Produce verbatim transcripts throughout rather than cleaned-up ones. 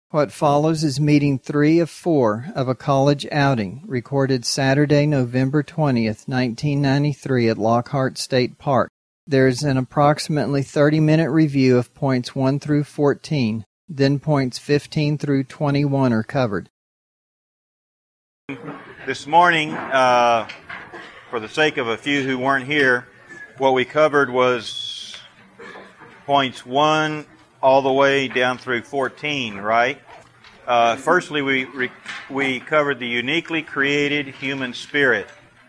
What follows is meeting three of four of a college outing, recorded Saturday, November twentieth, nineteen ninety-three at Lockhart State Park. There is an approximately thirty-minute review of points one through fourteen, then points fifteen through twenty-one are covered. This morning, uh, for the sake of a few who weren't here, what we covered was points one all the way down through fourteen, right? Uh, firstly, we re- we covered the uniquely created human spirit,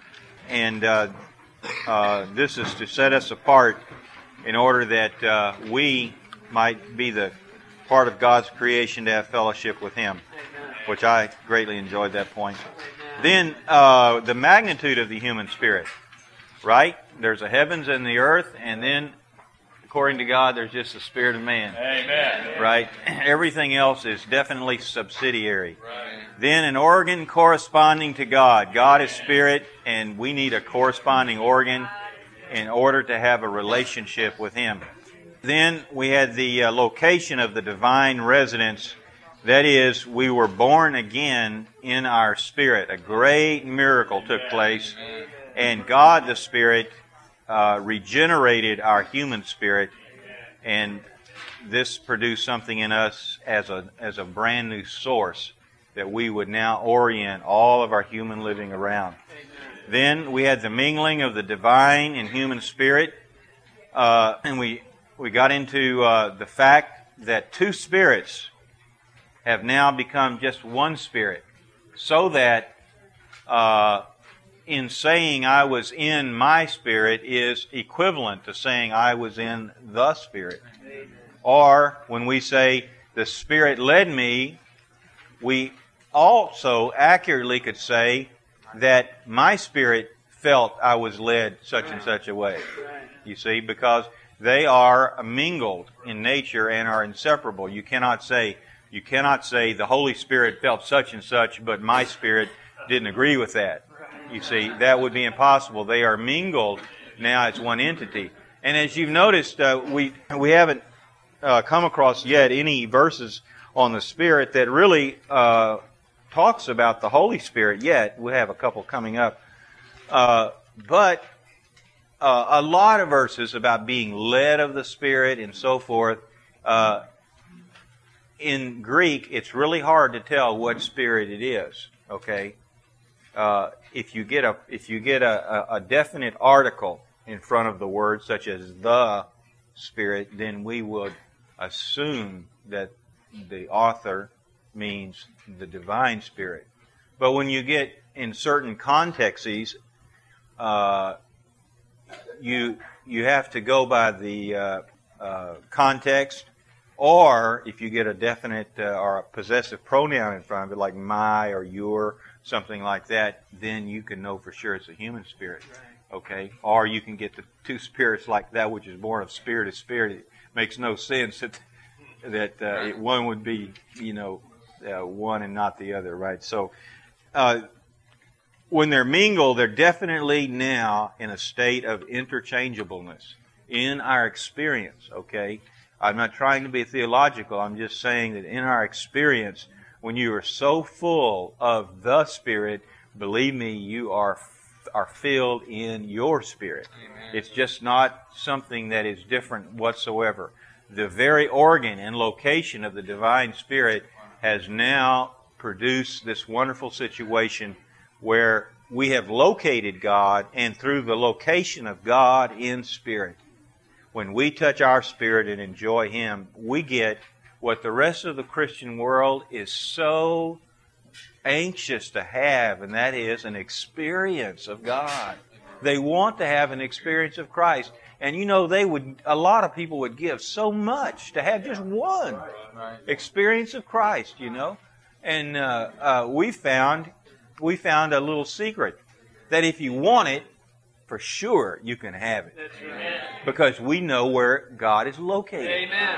and uh, uh, this is to set us apart in order that uh, we might be the part of God's creation to have fellowship with Him, which I greatly enjoyed that point. Then uh, the magnitude of the human spirit, right? There's a heavens and the earth, and then according to God, there's just the spirit of man. Amen. Right? Everything else is definitely subsidiary. Right. Then an organ corresponding to God. God is spirit, and we need a corresponding organ in order to have a relationship with Him. Then we had the uh, location of the divine residence. That is, we were born again in our spirit. A great miracle took place, and God the Spirit Uh, regenerated our human spirit, and this produced something in us as a as a brand new source that we would now orient all of our human living around. Amen. Then we had the mingling of the divine and human spirit, uh, and we we got into uh, the fact that two spirits have now become just one spirit, so that uh, in saying I was in my spirit is equivalent to saying I was in the Spirit. Or when we say the Spirit led me, we also accurately could say that my spirit felt I was led such and such a way. You see, because they are mingled in nature and are inseparable. You cannot say, you cannot say the Holy Spirit felt such and such, but my spirit didn't agree with that. You see, that would be impossible. They are mingled now as one entity. And as you've noticed, uh, we we haven't uh, come across yet any verses on the Spirit that really uh, talks about the Holy Spirit yet. We have a couple coming up. Uh, but uh, a lot of verses about being led of the Spirit and so forth. Uh, in Greek, it's really hard to tell what spirit it is, okay? Uh, if you get a if you get a, a, a definite article in front of the word, such as the Spirit, then we would assume that the author means the divine Spirit. But when you get in certain contexts, uh, you you have to go by the uh, uh, context, or if you get a definite uh, or a possessive pronoun in front of it, like my or your, something like that, then you can know for sure it's a human spirit, okay? Or you can get the two spirits like that, which is born of spirit to spirit. It makes no sense that that uh, it, one would be, you know, uh, one and not the other, right? So uh, when they're mingled, they're definitely now in a state of interchangeableness in our experience, okay? I'm not trying to be theological. I'm just saying that in our experience, when you are so full of the Spirit, believe me, you are are filled in your spirit. Amen. It's just not something that is different whatsoever. The very organ and location of the divine Spirit has now produced this wonderful situation where we have located God, and through the location of God in spirit, when we touch our spirit and enjoy Him, we get what the rest of the Christian world is so anxious to have, and that is an experience of God. They want to have an experience of Christ. And you know, they would, a lot of people would give so much to have just one experience of Christ, you know. And uh, uh, we found, we found a little secret, that if you want it, for sure you can have it. Because we know where God is located. Amen.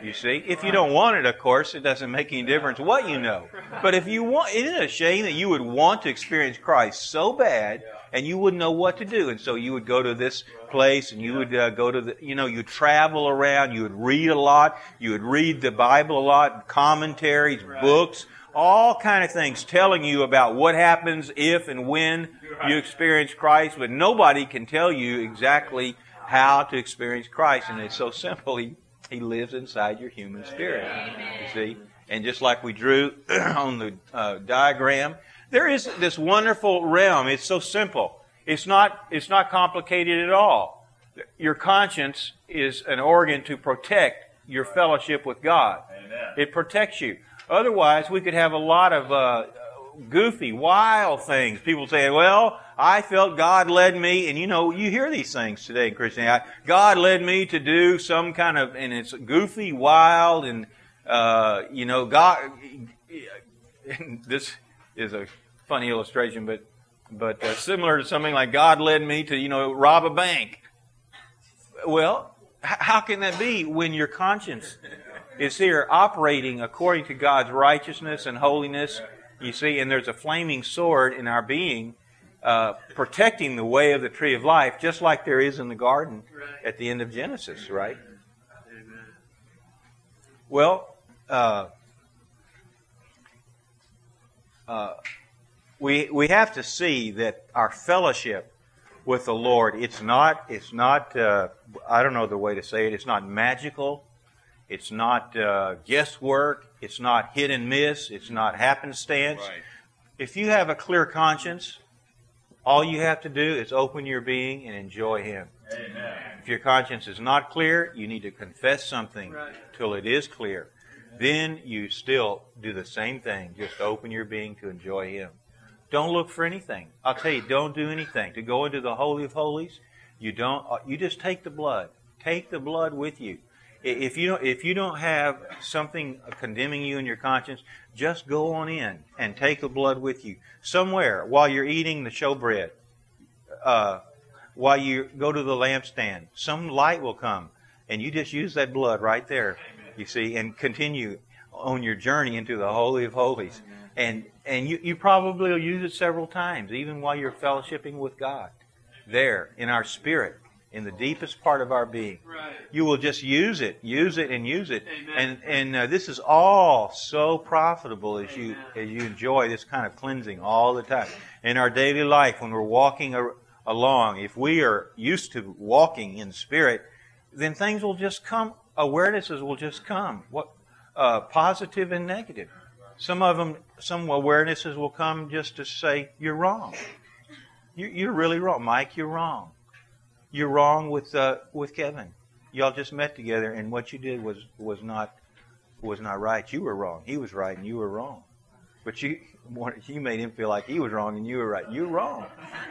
You see? If you don't want it, of course, it doesn't make any difference what you know. But if you want, isn't it a shame that you would want to experience Christ so bad and you wouldn't know what to do? And so you would go to this place and you would uh, go to the, you know, you travel around, you would read a lot, you would read the Bible a lot, commentaries, books, all kind of things telling you about what happens if and when you experience Christ, but nobody can tell you exactly how to experience Christ. And it's so simple. He, he lives inside your human spirit. You see? And just like we drew on the uh, diagram, there is this wonderful realm. It's so simple. It's not, it's not complicated at all. Your conscience is an organ to protect your fellowship with God. It protects you. Otherwise, we could have a lot of uh, goofy, wild things. People say, well, I felt God led me, and you know, you hear these things today in Christianity. God led me to do some kind of, and it's goofy, wild, and, uh, you know, God, and this is a funny illustration, but, but uh, similar to something like God led me to, you know, rob a bank. Well, h- how can that be when your conscience is here operating according to God's righteousness and holiness, you see, and there's a flaming sword in our being uh, protecting the way of the tree of life, just like there is in the garden at the end of Genesis, right? Amen. Well, uh, uh, we we have to see that our fellowship with the Lord, it's not, it's not, uh, I don't know the way to say it, it's not magical. It's not uh, guesswork. It's not hit and miss. It's not happenstance. Right. If you have a clear conscience, all you have to do is open your being and enjoy Him. Amen. If your conscience is not clear, you need to confess something right. till it is clear. Then you still do the same thing. Just open your being to enjoy Him. Don't look for anything. I'll tell you, don't do anything. To go into the Holy of Holies, you don't. You just take the blood. Take the blood with you. If you don't, if you don't have something condemning you in your conscience, just go on in and take the blood with you somewhere while you're eating the showbread. Uh, while you go to the lampstand, some light will come, and you just use that blood right there. You see, and continue on your journey into the Holy of Holies, and and you you probably will use it several times, even while you're fellowshipping with God, there in our spirit. In the deepest part of our being. Right. You will just use it, use it, and use it. Amen. And and uh, this is all so profitable as Amen. you as you enjoy this kind of cleansing all the time. In our daily life, when we're walking a, along, if we are used to walking in spirit, then things will just come, awarenesses will just come, what uh, positive and negative. Some of them, some awarenesses will come just to say, you're wrong. You, you're really wrong. Mike, you're wrong. You're wrong with uh, with Kevin. Y'all just met together, and what you did was was not was not right. You were wrong. He was right, and you were wrong. But you you made him feel like he was wrong, and you were right. You're wrong.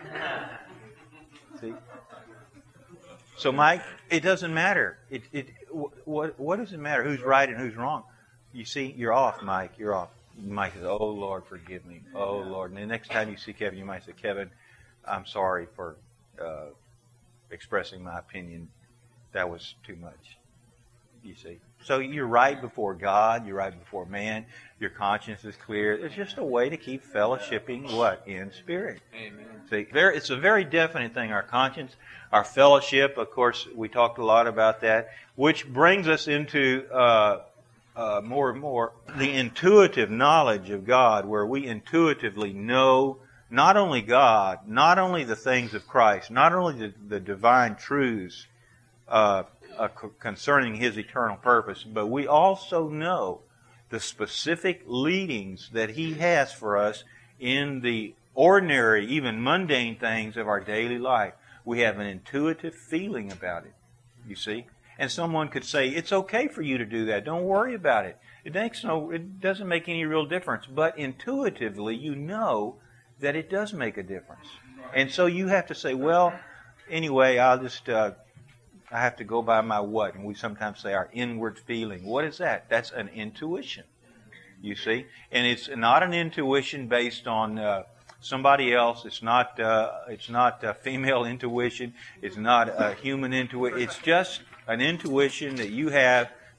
See. So, Mike, it doesn't matter. It it what what does it matter who's right and who's wrong? You see, you're off, Mike. You're off. Mike says, "Oh Lord, forgive me. Oh Lord." And the next time you see Kevin, you might say, "Kevin, I'm sorry for." Uh, expressing my opinion, that was too much. You see? So you're right before God, you're right before man, your conscience is clear. It's just a way to keep fellowshipping what? In spirit. Amen. See, very, it's a very definite thing, our conscience, our fellowship, of course, we talked a lot about that, which brings us into uh, uh, more and more the intuitive knowledge of God, where we intuitively know not only God, not only the things of Christ, not only the, the divine truths uh, uh, concerning His eternal purpose, but we also know the specific leadings that He has for us in the ordinary, even mundane things of our daily life. We have an intuitive feeling about it, you see. And someone could say, it's okay for you to do that. Don't worry about it. It makes no, it doesn't make any real difference. But intuitively, you know that it does make a difference. And so you have to say, well, anyway, I'll just, uh, I have to go by my what? And we sometimes say our inward feeling. What is that? That's an intuition, you see. And it's not an intuition based on uh, somebody else. It's not, uh, it's not a female intuition. It's not a human intuition. It's just an intuition that you have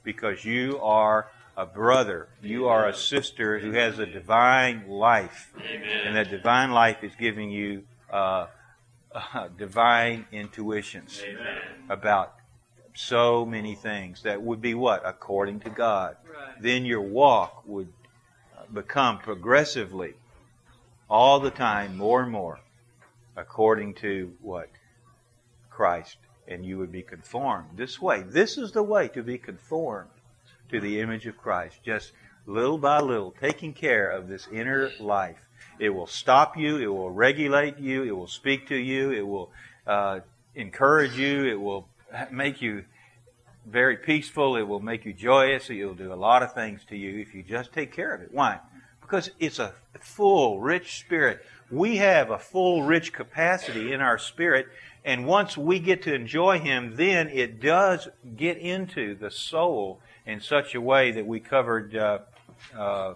because you are a brother. You are a sister who has a divine life. Amen. And that divine life is giving you uh, uh, divine intuitions Amen. About so many things that would be what? According to God. Right. Then your walk would become progressively, all the time, more and more, according to what? Christ. And you would be conformed this way. This is the way to be conformed to the image of Christ. Just little by little, taking care of this inner life. It will stop you. It will regulate you. It will speak to you. It will uh, encourage you. It will make you very peaceful. It will make you joyous. It will do a lot of things to you if you just take care of it. Why? Because it's a full, rich spirit. We have a full, rich capacity in our spirit. And once we get to enjoy Him, then it does get into the soul in such a way that we covered uh, uh,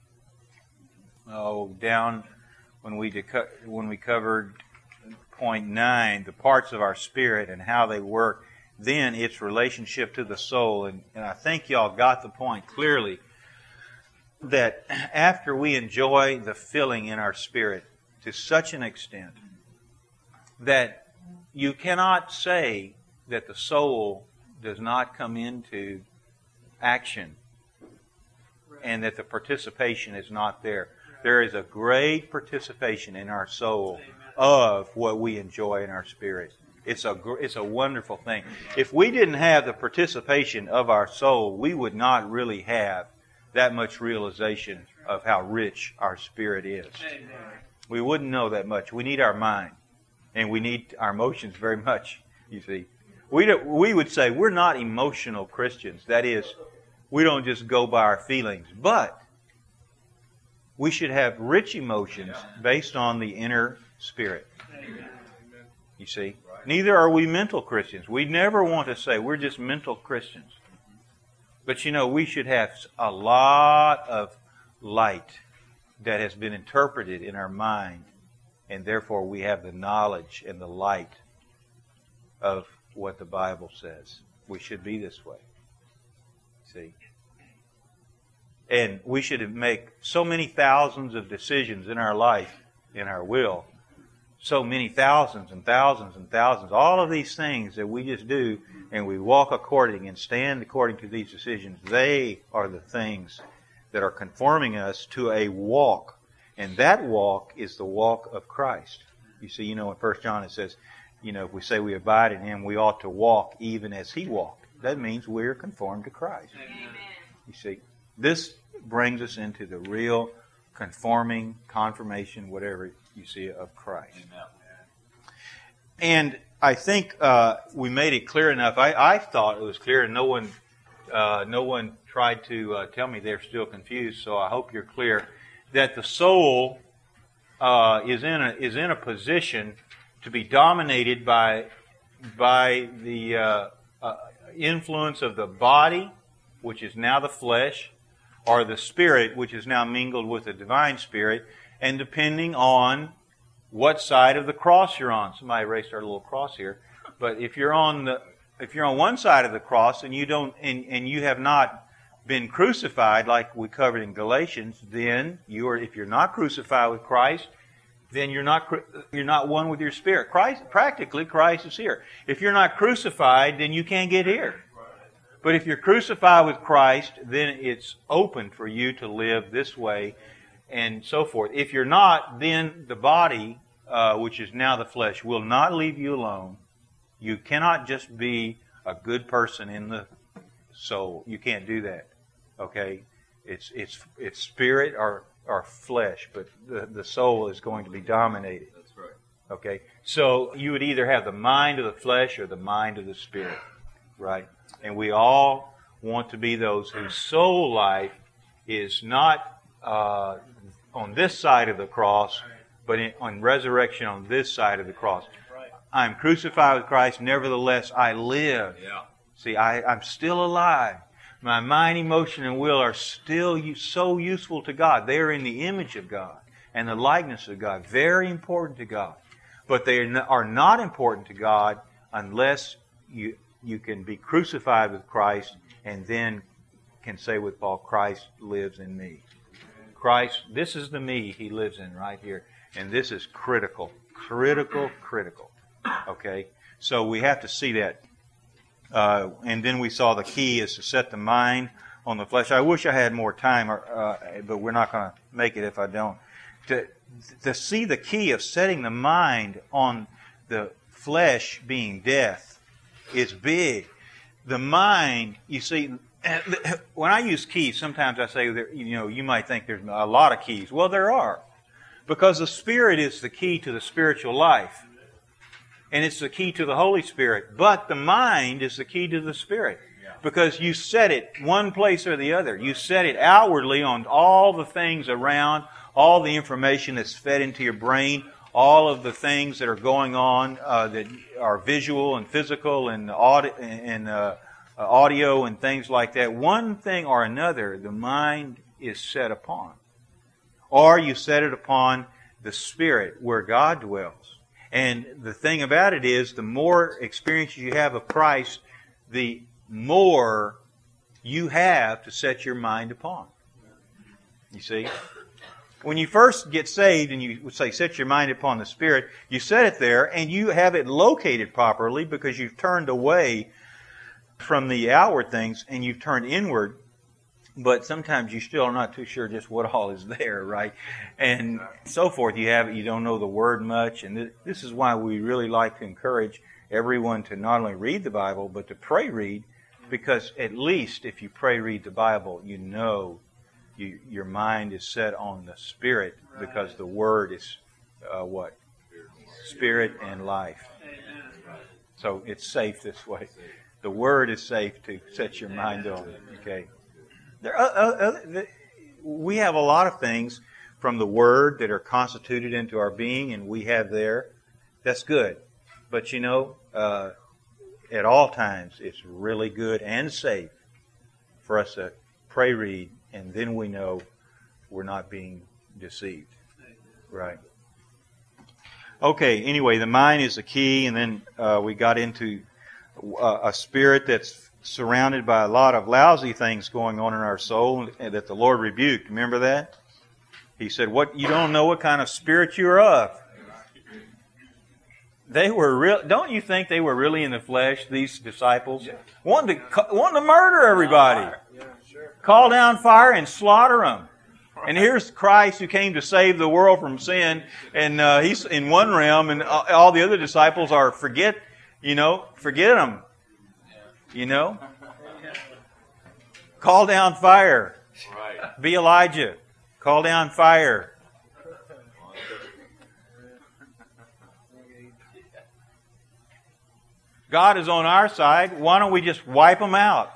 oh, down when we deco- when we covered point nine, the parts of our spirit and how they work. Then its relationship to the soul, and, and I think y'all got the point clearly that after we enjoy the filling in our spirit to such an extent that you cannot say that the soul does not come into action and that the participation is not there. There is a great participation in our soul of what we enjoy in our spirit. It's a, it's a wonderful thing. If we didn't have the participation of our soul, we would not really have that much realization of how rich our spirit is. We wouldn't know that much. We need our mind. And we need our emotions very much, you see. We don't, we would say we're not emotional Christians. That is, we don't just go by our feelings. But we should have rich emotions based on the inner spirit. You see? Neither are we mental Christians. We never want to say we're just mental Christians. But you know, we should have a lot of light that has been interpreted in our mind. And therefore we have the knowledge and the light of what the Bible says. We should be this way. See? And we should make so many thousands of decisions in our life, in our will. So many thousands and thousands and thousands. All of these things that we just do and we walk according and stand according to these decisions, they are the things that are conforming us to a walk. And that walk is the walk of Christ. You see, you know, in First John it says, you know, if we say we abide in Him, we ought to walk even as He walked. That means we're conformed to Christ. Amen. You see, this brings us into the real conforming, confirmation, whatever you see, of Christ. Amen. And I think uh, we made it clear enough. I, I thought it was clear, and no one, uh, no one tried to uh, tell me they're still confused. So I hope you're clear that the soul uh, is in a is in a position to be dominated by by the uh, uh, influence of the body, which is now the flesh, or the spirit, which is now mingled with the divine spirit, and depending on what side of the cross you're on. Somebody erased our little cross here, but if you're on the if you're on one side of the cross and you don't and, and you have not been crucified, like we covered in Galatians, then you are. If you're not crucified with Christ, then you're not you're not one with your spirit. Christ, practically, Christ is here. If you're not crucified, then you can't get here. But if you're crucified with Christ, then it's open for you to live this way, and so forth. If you're not, then the body, uh, which is now the flesh, will not leave you alone. You cannot just be a good person in the soul. You can't do that. Okay, it's it's it's spirit or or flesh, but the the soul is going to be dominated. That's right. Okay, so you would either have the mind of the flesh or the mind of the spirit, right? And we all want to be those whose soul life is not uh, on this side of the cross, but in, on resurrection on this side of the cross. I'm crucified with Christ, nevertheless I live. Yeah. See, I, I'm still alive. My mind, emotion, and will are still so useful to God. They are in the image of God and the likeness of God. Very important to God. But they are not important to God unless you you can be crucified with Christ and then can say with Paul, Christ lives in me. Christ, this is the me He lives in right here. And this is critical. Critical, critical. Okay? So we have to see that. Uh, and then we saw the key is to set the mind on the flesh. I wish I had more time, uh, but we're not going to make it if I don't. To, to see the key of setting the mind on the flesh being death is big. The mind, you see, when I use keys, sometimes I say, that, you know, you might think there's a lot of keys. Well, there are. Because the Spirit is the key to the spiritual life. And it's the key to the Holy Spirit. But the mind is the key to the Spirit. Because you set it one place or the other. You set it outwardly on all the things around, all the information that's fed into your brain, all of the things that are going on uh, that are visual and physical and audio, and, uh, audio and things like that. One thing or another, the mind is set upon. Or you set it upon the Spirit where God dwells. And the thing about it is, the more experience you have of Christ, the more you have to set your mind upon. You see? When you first get saved and you would say, set your mind upon the Spirit, you set it there and you have it located properly because you've turned away from the outward things and you've turned inward. But sometimes you still are not too sure just what all is there, right? And so forth. You have you don't know the Word much. And th- this is why we really like to encourage everyone to not only read the Bible, but to pray read. Because at least if you pray read the Bible, you know you, your mind is set on the Spirit. Because the Word is uh, what? Spirit and life. So it's safe this way. The Word is safe to set your mind on it. Okay. There are, uh, uh, we have a lot of things from the Word that are constituted into our being, and we have there. That's good. But you know, uh, at all times, it's really good and safe for us to pray, read, and then we know we're not being deceived. Right. Okay, anyway, the mind is the key, and then uh, we got into uh, a spirit that's surrounded by a lot of lousy things going on in our soul that the Lord rebuked. Remember that? He said, "What you don't know what kind of spirit you're of." They were real. Don't you think they were really in the flesh? These disciples wanted to wanted to murder everybody, call down fire and slaughter them. And here's Christ who came to save the world from sin, and uh, he's in one realm, and all the other disciples are forget, you know, forget him. You know? Call down fire. Right. Be Elijah. Call down fire. God is on our side. Why don't we just wipe them out?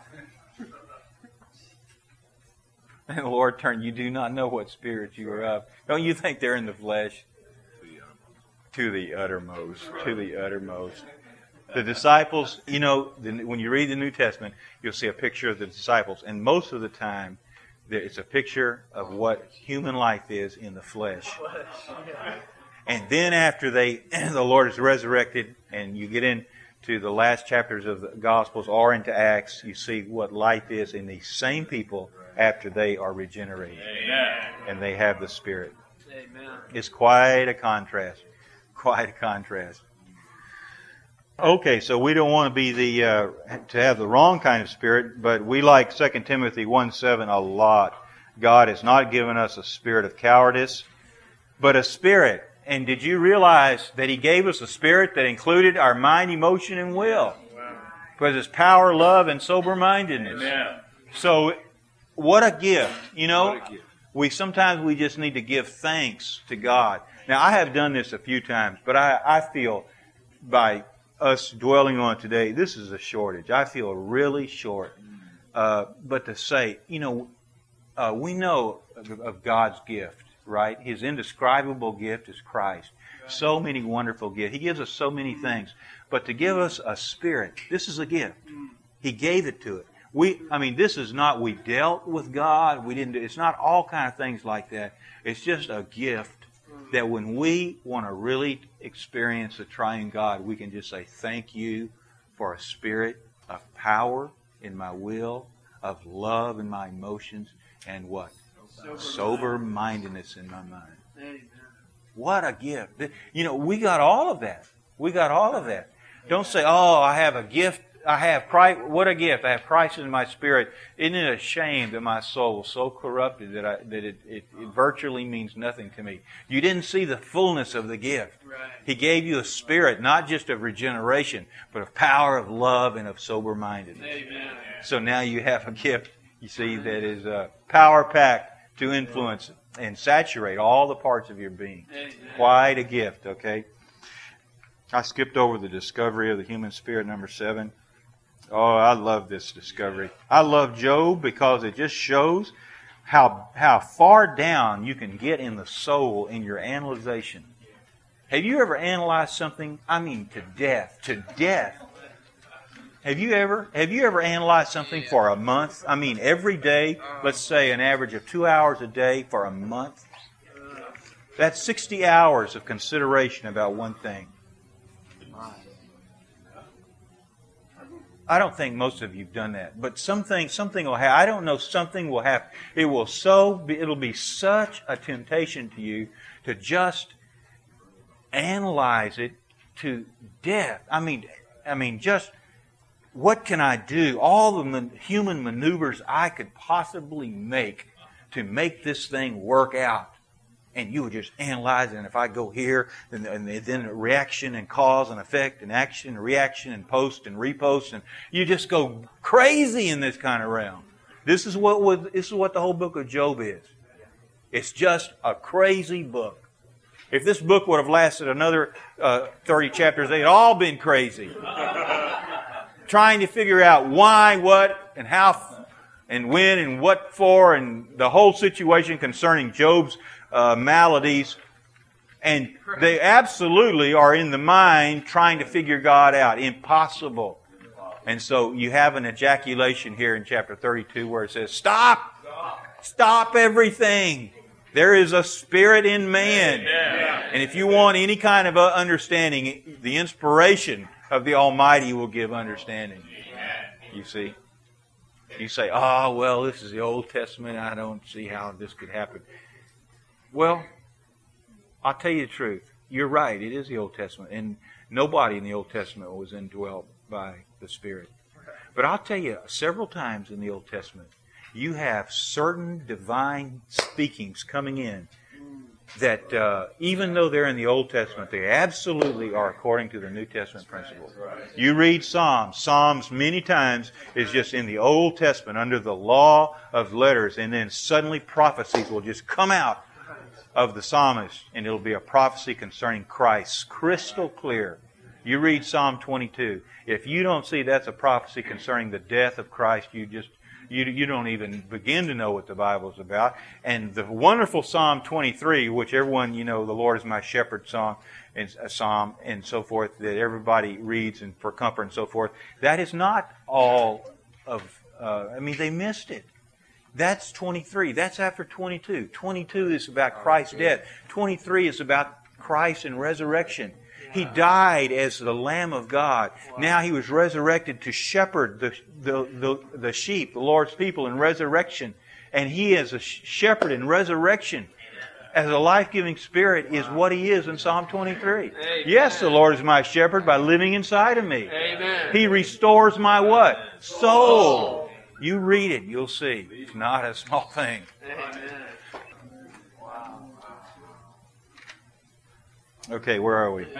And the Lord turned, you do not know what spirit you are of. Don't you think they're in the flesh? To the uttermost. To the uttermost. The disciples, you know, when you read the New Testament, you'll see a picture of the disciples. And most of the time, it's a picture of what human life is in the flesh. And then after they, the Lord is resurrected, and you get into the last chapters of the Gospels or into Acts, you see what life is in these same people after they are regenerated. Amen. And they have the Spirit. Amen. It's quite a contrast. Quite a contrast. Okay, so we don't want to be the uh, to have the wrong kind of spirit, but we like Second Timothy one seven a lot. God has not given us a spirit of cowardice, but a spirit. And did you realize that He gave us a spirit that included our mind, emotion, and will? Because it's power, love, and sober-mindedness. Amen. So, what a gift. You know, gift. we sometimes we just need to give thanks to God. Now, I have done this a few times, but I, I feel by us dwelling on today, this is a shortage. I feel really short. Uh, but to say, you know, uh, we know of, of God's gift, right? His indescribable gift is Christ. So many wonderful gifts. He gives us so many things. But to give us a spirit, this is a gift. He gave it to it. We, I mean, this is not we dealt with God. We didn't. It's not all kind of things like that. It's just a gift that when we want to really experience the triune God, we can just say, thank you for a spirit of power in my will of love in my emotions, and what? Sober-mindedness in my mind. Amen. What a gift. You know, we got all of that. We got all of that. Don't say, oh, I have a gift. I have Christ. What a gift. I have Christ in my spirit. Isn't it a shame that my soul is so corrupted that, I, that it, it, it virtually means nothing to me? You didn't see the fullness of the gift. Right. He gave you a spirit, not just of regeneration, but of power, of love, and of sober-mindedness. Amen. So now you have a gift, you see, that is uh, power-packed to influence and saturate all the parts of your being. Amen. Quite a gift, okay? I skipped over the discovery of the human spirit, number seven. Oh, I love this discovery. I love Job because it just shows how how far down you can get in the soul in your analyzation. Have you ever analyzed something? I mean, to death, to death. Have you ever have you ever analyzed something for a month? I mean, every day, let's say an average of two hours a day for a month. That's sixty hours of consideration about one thing. I don't think most of you've done that, but something something will happen. I don't know. Something will happen. It will so be, it'll be such a temptation to you to just analyze it to death. I mean, I mean, just what can I do? All the man, human maneuvers I could possibly make to make this thing work out. And you would just analyze it. And if I go here, then, and then reaction and cause and effect and action and reaction and post and repost, and you just go crazy in this kind of realm. This is what was, this is what the whole book of Job is. It's just a crazy book. If this book would have lasted another uh, thirty chapters, they'd all been crazy, trying to figure out why, what, and how, and when, and what for, and the whole situation concerning Job's Uh, maladies, and they absolutely are in the mind trying to figure God out. Impossible. And so you have an ejaculation here in chapter thirty-two where it says, stop! Stop everything! There is a spirit in man. And if you want any kind of understanding, the inspiration of the Almighty will give understanding. You see? You say, oh, well, this is the Old Testament. I don't see how this could happen. Well, I'll tell you the truth. You're right. It is the Old Testament. And nobody in the Old Testament was indwelt by the Spirit. But I'll tell you, several times in the Old Testament, you have certain divine speakings coming in that uh, even though they're in the Old Testament, they absolutely are according to the New Testament principles. You read Psalms. Psalms many times is just in the Old Testament under the law of letters, and then suddenly prophecies will just come out of the psalmist, and it'll be a prophecy concerning Christ, crystal clear. You read Psalm twenty-two. If you don't see that's a prophecy concerning the death of Christ, you just you you don't even begin to know what the Bible's about. And the wonderful Psalm twenty-three, which everyone, you know, the Lord is my shepherd song and a psalm and so forth, that everybody reads and for comfort and so forth. That is not all of. Uh, I mean, they missed it. That's twenty-three. That's after twenty-two. twenty-two is about Christ's death. twenty-three is about Christ and resurrection. He died as the Lamb of God. Now He was resurrected to shepherd the, the, the, the sheep, the Lord's people in resurrection. And He as a shepherd in resurrection, as a life-giving Spirit, is what He is in Psalm twenty-three. Amen. Yes, the Lord is my shepherd by living inside of me. Amen. He restores my what? Soul. You read it, you'll see. It's not a small thing. Amen. Okay, where are we?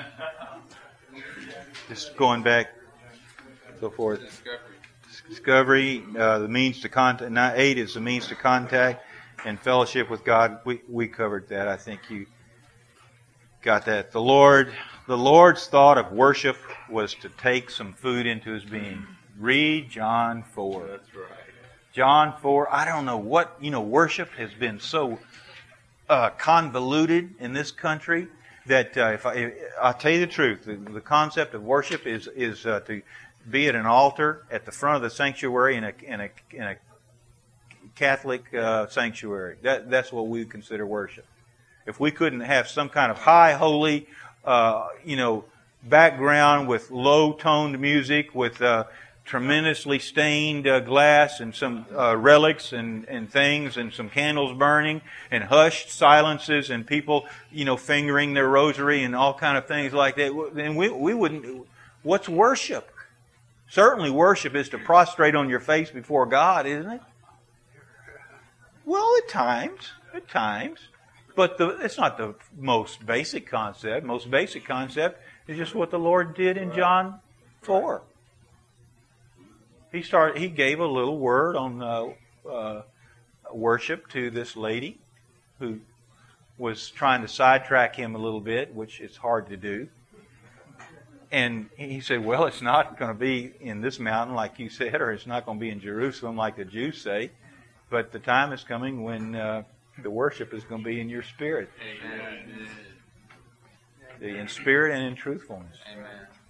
Just going back, so forth. Discovery, uh, the means to contact. Not eight is the means to contact and fellowship with God. We we covered that. I think you got that. The Lord, the Lord's thought of worship was to take some food into His being. Read John four. That's right. John four. I don't know what, you know, worship has been so uh, convoluted in this country that uh, if I, I'll tell you the truth, the, the concept of worship is is uh, to be at an altar at the front of the sanctuary in a in a in a Catholic uh, sanctuary. That that's what we would consider worship. If we couldn't have some kind of high holy, uh, you know, background with low toned music with uh, tremendously stained uh, glass and some uh, relics and, and things and some candles burning and hushed silences and people, you know, fingering their rosary and all kind of things like that. And we, we wouldn't, what's worship? Certainly worship is to prostrate on your face before God, isn't it? Well, at times, at times. But the, it's not the most basic concept. Most basic concept is just what the Lord did in John four. He started. He gave a little word on uh, uh, worship to this lady who was trying to sidetrack him a little bit, which is hard to do. And he said, well, it's not going to be in this mountain like you said, or it's not going to be in Jerusalem like the Jews say. But the time is coming when uh, the worship is going to be in your spirit. Amen. In spirit and in truthfulness. Amen.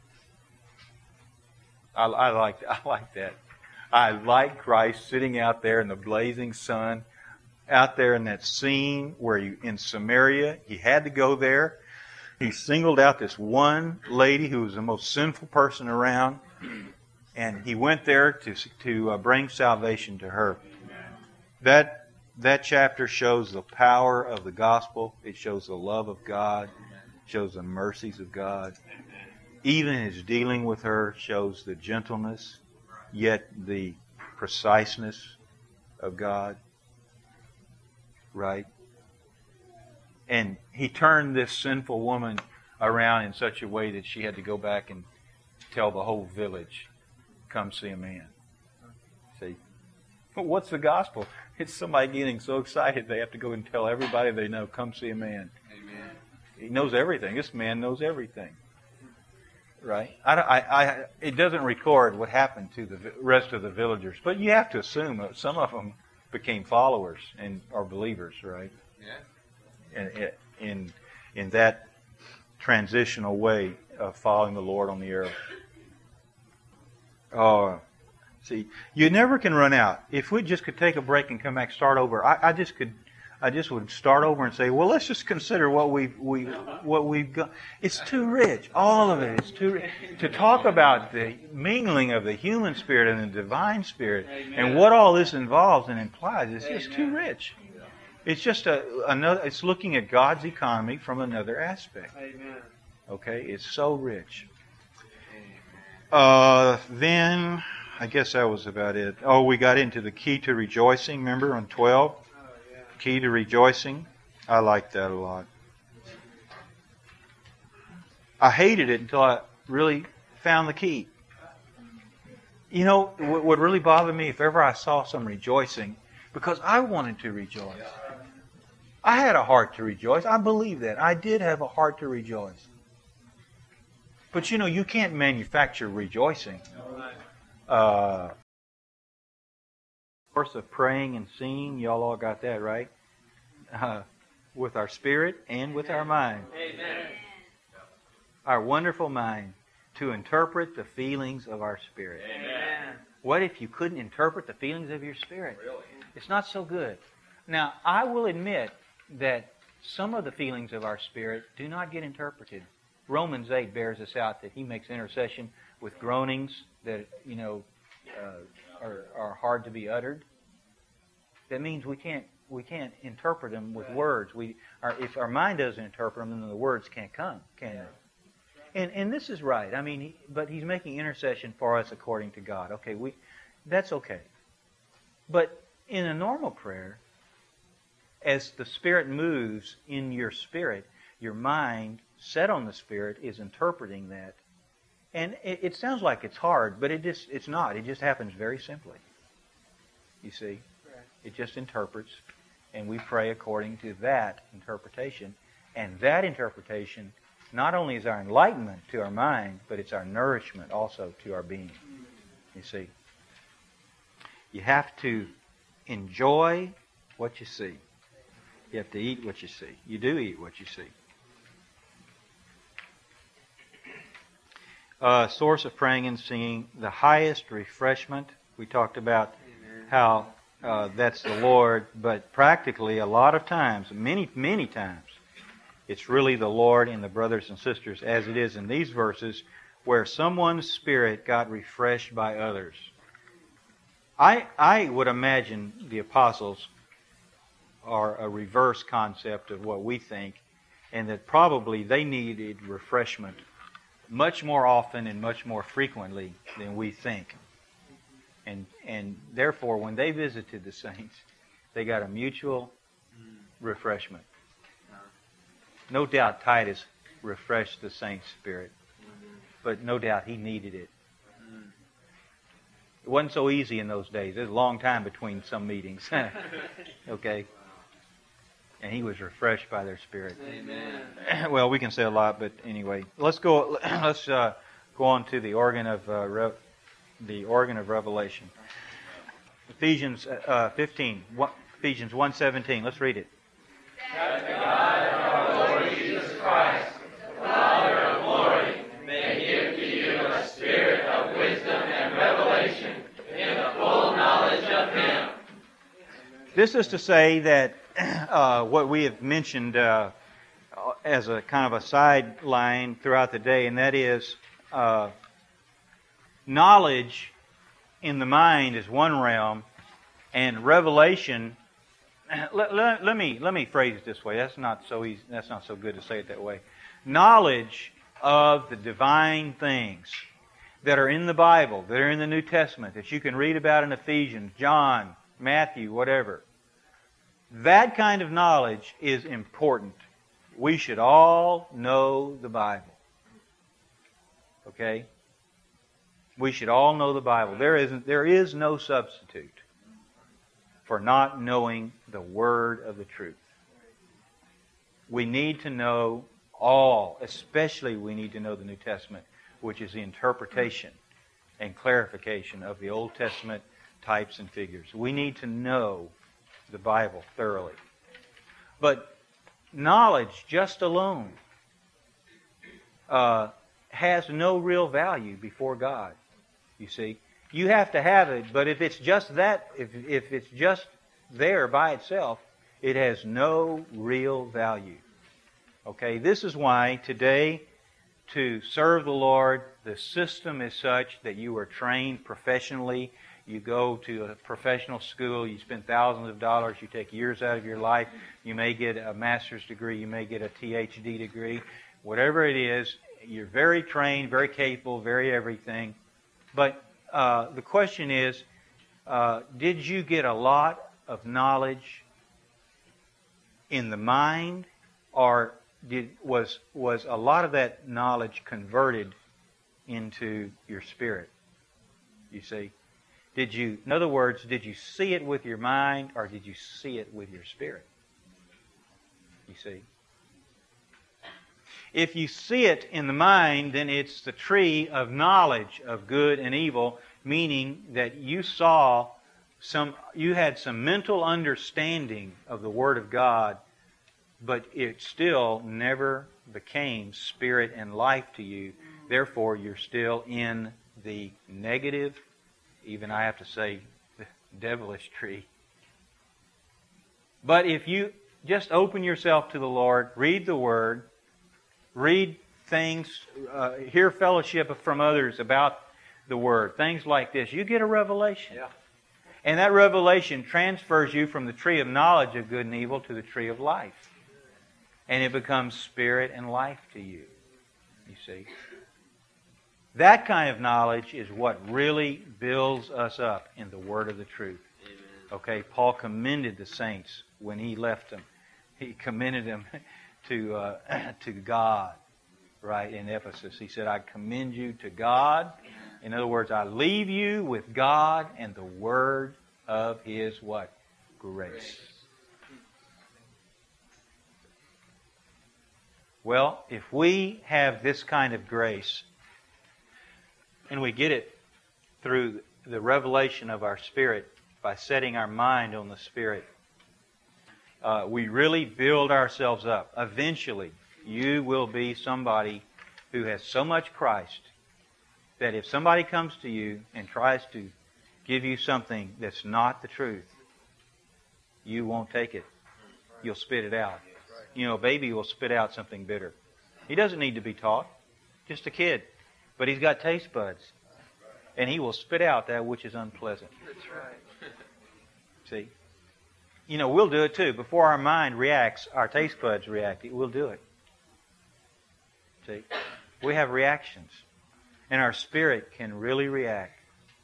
I, I like I like that. I like Christ sitting out there in the blazing sun, out there in that scene where you in Samaria, he had to go there. He singled out this one lady who was the most sinful person around, and he went there to to uh, bring salvation to her. That that chapter shows the power of the gospel. It shows the love of God. It shows the mercies of God. Even his dealing with her shows the gentleness, yet the preciseness of God. Right? And he turned this sinful woman around in such a way that she had to go back and tell the whole village, come see a man. See? But what's the gospel? It's somebody getting so excited they have to go and tell everybody they know, come see a man. Amen. He knows everything. This man knows everything. Right? I, I, I, it doesn't record what happened to the rest of the villagers, but you have to assume that some of them became followers and are believers, right? Yeah. In, in in that transitional way of following the Lord on the earth. Oh, see, you never can run out. If we just could take a break and come back, start over, I, I just could, I just would start over and say, well, let's just consider what we've we what we've got. It's too rich. All of it is too rich. To talk about the mingling of the human spirit and the divine spirit, Amen. And what all this involves and implies, it's Amen. Just too rich. It's just a another. It's looking at God's economy from another aspect. Amen. Okay, it's so rich. Uh, then I guess that was about it. Oh, we got into the key to rejoicing. Remember on twelve, oh, yeah. Key to rejoicing. I liked that a lot. I hated it until I really found the key. You know, what would really bother me if ever I saw some rejoicing, because I wanted to rejoice. I had a heart to rejoice. I believe that. I did have a heart to rejoice. But you know, you can't manufacture rejoicing. Uh, course of praying and singing, y'all all got that, right? Uh, with our spirit and with our mind. Amen. Our wonderful mind to interpret the feelings of our spirit. Amen. What if you couldn't interpret the feelings of your spirit? Really? It's not so good. Now, I will admit that some of the feelings of our spirit do not get interpreted. Romans eight bears us out that he makes intercession with groanings that, you know, uh, are, are hard to be uttered. That means we can't we can't interpret them with words. We our, if our mind doesn't interpret them, then the words can't come, can they? And and this is right. I mean, he, but he's making intercession for us according to God. Okay, we that's okay. But in a normal prayer, as the Spirit moves in your spirit, your mind set on the Spirit is interpreting that. And it, it sounds like it's hard, but it just it's not. It just happens very simply. You see? It just interprets, and we pray according to that interpretation. And that interpretation not only is our enlightenment to our mind, but it's our nourishment also to our being. You see? You have to enjoy what you see. You have to eat what you see. You do eat what you see. Uh, source of praying and singing, the highest refreshment. We talked about Amen. how uh, that's the Lord, but practically a lot of times, many, many times, it's really the Lord and the brothers and sisters, as it is in these verses, where someone's spirit got refreshed by others. I, I would imagine the apostles are a reverse concept of what we think, and that probably they needed refreshment much more often and much more frequently than we think. And and therefore, when they visited the saints, they got a mutual refreshment. No doubt Titus refreshed the saints' spirit, but no doubt he needed it. It wasn't so easy in those days. There's a long time between some meetings. Okay? And he was refreshed by their spirit. Amen. Well, we can say a lot, but anyway, let's go. Let's uh, go on to the organ of uh, Re- the organ of revelation. Ephesians uh, fifteen, one, Ephesians one seventeen. Let's read it. That the God of our Lord Jesus Christ, the Father of glory, may give to you a spirit of wisdom and revelation in the full knowledge of Him. This is to say that uh, what we have mentioned uh, as a kind of a sideline throughout the day, and that is uh, knowledge in the mind is one realm, and revelation. Let, let, let me let me phrase it this way. That's not so easy. That's not so good to say it that way. Knowledge of the divine things that are in the Bible, that are in the New Testament, that you can read about in Ephesians, John, Matthew, whatever. That kind of knowledge is important. We should all know the Bible. Okay? We should all know the Bible. There isn't, there is no substitute for not knowing the Word of the truth. We need to know all, especially we need to know the New Testament, which is the interpretation and clarification of the Old Testament types and figures. We need to know the Bible thoroughly. But knowledge just alone uh, has no real value before God. You see, you have to have it, but if it's just that, if if it's just there by itself, it has no real value. Okay, this is why today, to serve the Lord, the system is such that you are trained professionally. You go to a professional school, you spend thousands of dollars, you take years out of your life, you may get a master's degree, you may get a T H D degree, whatever it is, you're very trained, very capable, very everything. But uh, the question is, uh, did you get a lot of knowledge in the mind, or did was was a lot of that knowledge converted into your spirit? You see? Did you, in other words, did you see it with your mind, or did you see it with your spirit? You see? If you see it in the mind, then it's the tree of knowledge of good and evil, meaning that you saw some, you had some mental understanding of the Word of God, but it still never became spirit and life to you. Therefore, you're still in the negative, even I have to say, the devilish tree. But if you just open yourself to the Lord, read the Word, read things, uh, hear fellowship from others about the Word, things like this, you get a revelation. Yeah. And that revelation transfers you from the tree of knowledge of good and evil to the tree of life. And it becomes spirit and life to you. You see? That kind of knowledge is what really builds us up in the Word of the truth. Amen. Okay, Paul commended the saints when he left them. He commended them to uh, to God, right, in Ephesus. He said, I commend you to God. In other words, I leave you with God and the Word of His what? Grace. Well, if we have this kind of grace, and we get it through the revelation of our spirit by setting our mind on the Spirit, uh, we really build ourselves up. Eventually, you will be somebody who has so much Christ that if somebody comes to you and tries to give you something that's not the truth, you won't take it. You'll spit it out. You know, a baby will spit out something bitter. He doesn't need to be taught. Just a kid. But He's got taste buds. And He will spit out that which is unpleasant. That's right. See? You know, we'll do it too. Before our mind reacts, our taste buds react. We'll do it. See? We have reactions. And our spirit can really react.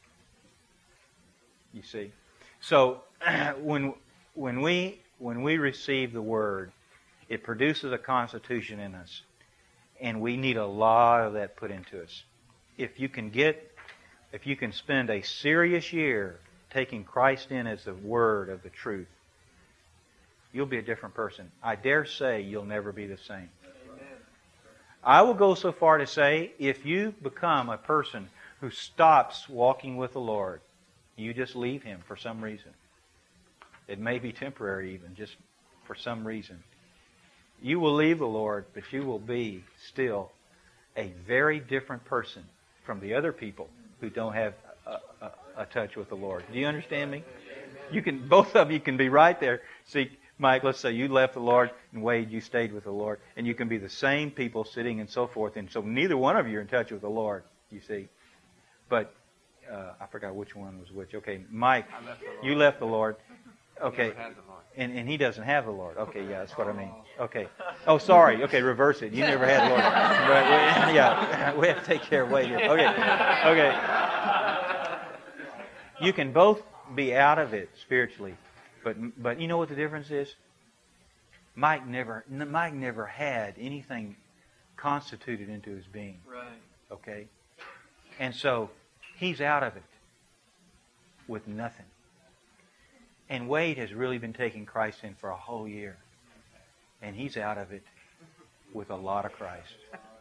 You see? So, when when we when we receive the Word, it produces a constitution in us. And we need a lot of that put into us. If you can get, if you can spend a serious year taking Christ in as the Word of the truth, you'll be a different person. I dare say you'll never be the same. Amen. I will go so far to say, if you become a person who stops walking with the Lord, you just leave Him for some reason. It may be temporary even, just for some reason. You will leave the Lord, but you will be still a very different person from the other people who don't have a, a, a touch with the Lord. Do you understand me? You can, both of you can be right there. See, Mike, let's say you left the Lord, and Wade, you stayed with the Lord, and you can be the same people sitting and so forth, and so neither one of you are in touch with the Lord, you see. But uh, I forgot which one was which. Okay, Mike, left you left the Lord. Okay, and, and he doesn't have the Lord. Okay, yeah, that's what I mean. Okay. Oh, sorry. Okay, reverse it. You never had the Lord. But we, yeah, we have to take care of Wade here. Okay, okay. You can both be out of it spiritually. But but you know what the difference is? Mike never Mike never had anything constituted into his being. Right. Okay? And so he's out of it with nothing. And Wade has really been taking Christ in for a whole year. And he's out of it with a lot of Christ.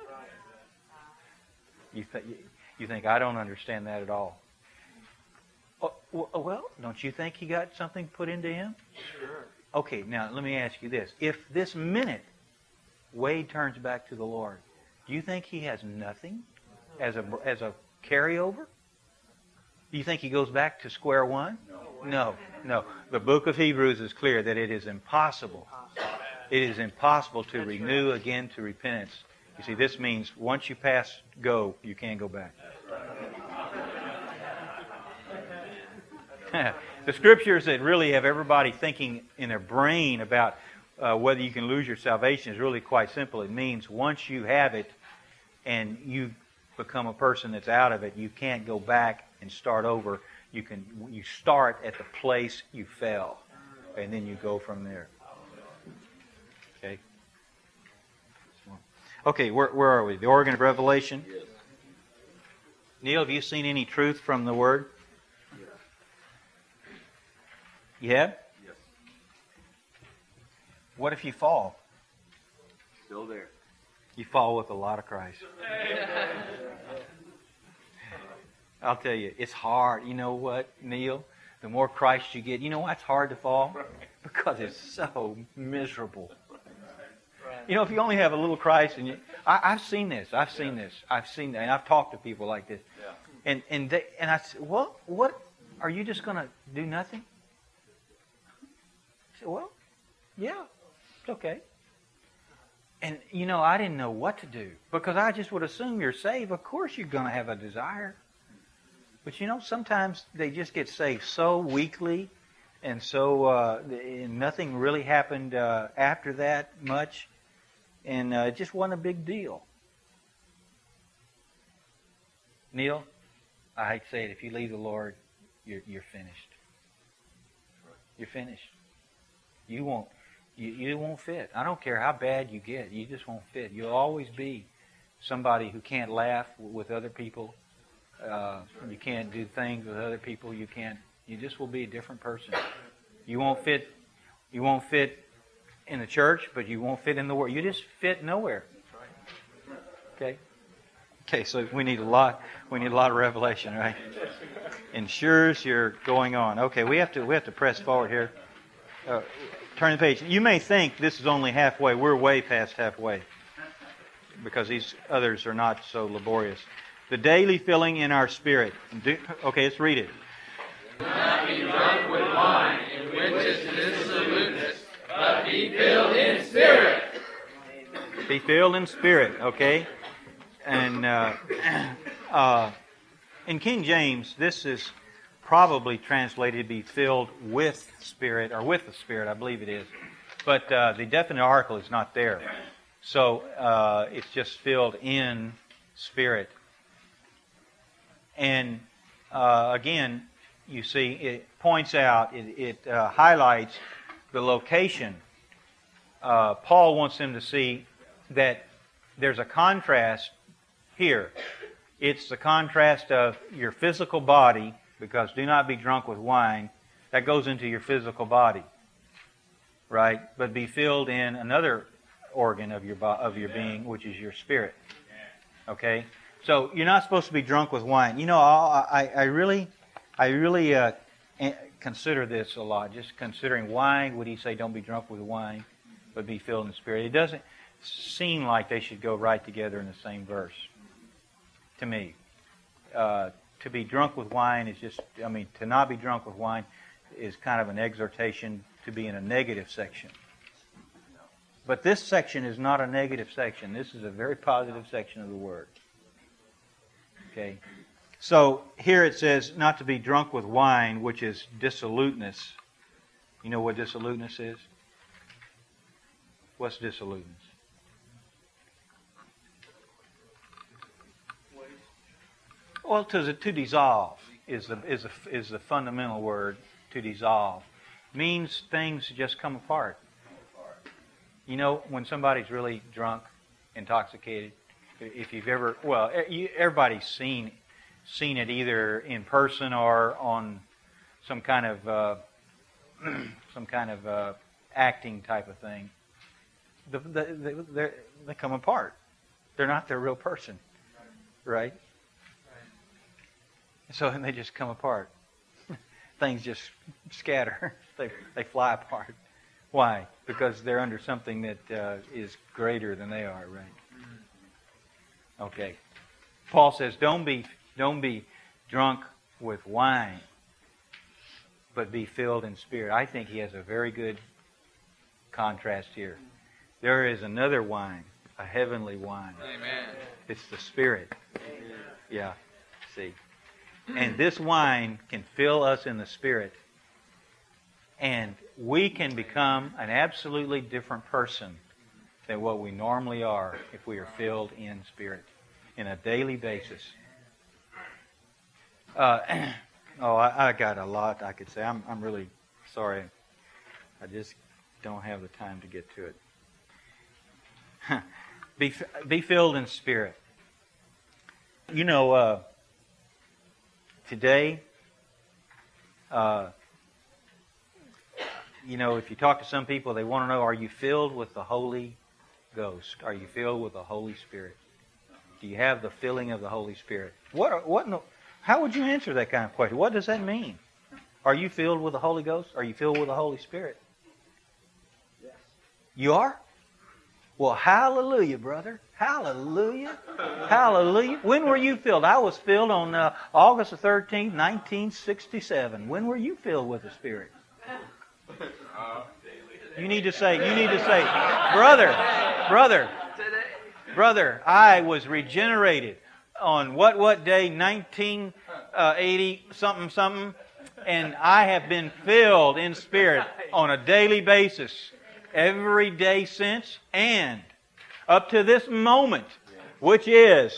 You, th- you think, I don't understand that at all. Oh, well, don't you think he got something put into him? Sure. Okay, now let me ask you this. If this minute Wade turns back to the Lord, do you think he has nothing as a as a carryover? Do you think he goes back to square one? No, no. The book of Hebrews is clear that it is impossible. It is impossible to renew again to repentance. You see, this means once you pass go, you can't go back. The scriptures that really have everybody thinking in their brain about uh, whether you can lose your salvation is really quite simple. It means once you have it and you become a person that's out of it, you can't go back and start over. You can you start at the place you fell, and then you go from there. Okay. Okay, where where are we? The organ of revelation. Yes. Neil, have you seen any truth from the Word? Yes. You have? Yes. What if you fall? Still there. You fall with a lot of Christ. I'll tell you, it's hard. You know what, Neil? The more Christ you get, you know why it's hard to fall? Because it's so miserable. You know, if you only have a little Christ, and you, I, I've seen this. I've seen this. I've seen that, and I've talked to people like this. Yeah. And and they, and I said, well, what? Are you just going to do nothing? I said, well, yeah, it's okay. And you know, I didn't know what to do because I just would assume you're saved. Of course, you're going to have a desire. But you know, sometimes they just get saved so weakly, and so uh, and nothing really happened uh, after that much, and uh, it just wasn't a big deal. Neil, I hate to say it, if you leave the Lord, you're you're finished. You're finished. You won't you, you won't fit. I don't care how bad you get, you just won't fit. You'll always be somebody who can't laugh with other people. Uh, you can't do things with other people. You can't. You just will be a different person. You won't fit. You won't fit in the church, but you won't fit in the world. You just fit nowhere. Okay. Okay. So we need a lot. We need a lot of revelation, right? Ensures you're going on. Okay. We have to. We have to press forward here. Uh, turn the page. You may think this is only halfway. We're way past halfway because these others are not so laborious. The daily filling in our spirit. Okay, let's read it. Do not be drunk with wine, in which is dissoluteness, but be filled in spirit. Be filled in spirit, okay? And uh, Uh, in King James, this is probably translated to be filled with Spirit, or with the Spirit, I believe it is. But uh, the definite article is not there. So uh, it's just filled in Spirit. And uh, again, you see, it points out, it, it uh, highlights the location. Uh, Paul wants them to see that there's a contrast here. It's the contrast of your physical body, because do not be drunk with wine. That goes into your physical body, right? But be filled in another organ of your of your being, which is your spirit. Okay, so you're not supposed to be drunk with wine. You know, I I, I really I really uh, consider this a lot. Just considering why would he say don't be drunk with wine, but be filled in the Spirit? It doesn't seem like they should go right together in the same verse to me. Uh, to be drunk with wine is just, I mean, to not be drunk with wine is kind of an exhortation to be in a negative section. But this section is not a negative section. This is a very positive section of the Word. Okay? So here it says not to be drunk with wine, which is dissoluteness. You know what dissoluteness is? What's dissoluteness? Well, to, to dissolve is the is the is the fundamental word. To dissolve means things just come apart. You know, when somebody's really drunk, intoxicated, if you've ever, well, everybody's seen seen it either in person or on some kind of uh, some kind of uh, acting type of thing. The, the, the, they come apart. They're not their real person, right? So then they just come apart. Things just scatter. They they fly apart. Why? Because they're under something that uh, is greater than they are, right? Okay. Paul says, don't be don't be drunk with wine, but be filled in Spirit. I think he has a very good contrast here. There is another wine, a heavenly wine. Amen. It's the Spirit. Yeah. See. And this wine can fill us in the Spirit. And we can become an absolutely different person than what we normally are if we are filled in Spirit in a daily basis. Uh, oh, I, I got a lot I could say. I'm, I'm really sorry. I just don't have the time to get to it. be, be filled in Spirit. You know, uh, today, uh, you know, if you talk to some people, they want to know, are you filled with the Holy Ghost? Are you filled with the Holy Spirit? Do you have the filling of the Holy Spirit? What? What? No, how would you answer that kind of question? What does that mean? Are you filled with the Holy Ghost? Are you filled with the Holy Spirit? Yes. You are? Well, hallelujah, brother. Hallelujah. Hallelujah. When were you filled? I was filled on uh, August the thirteenth, nineteen sixty-seven. When were you filled with the Spirit? You need to say, you need to say, brother, brother, brother, I was regenerated on what, what day? nineteen eighty, something, something. And I have been filled in Spirit on a daily basis every day since, and up to this moment, which is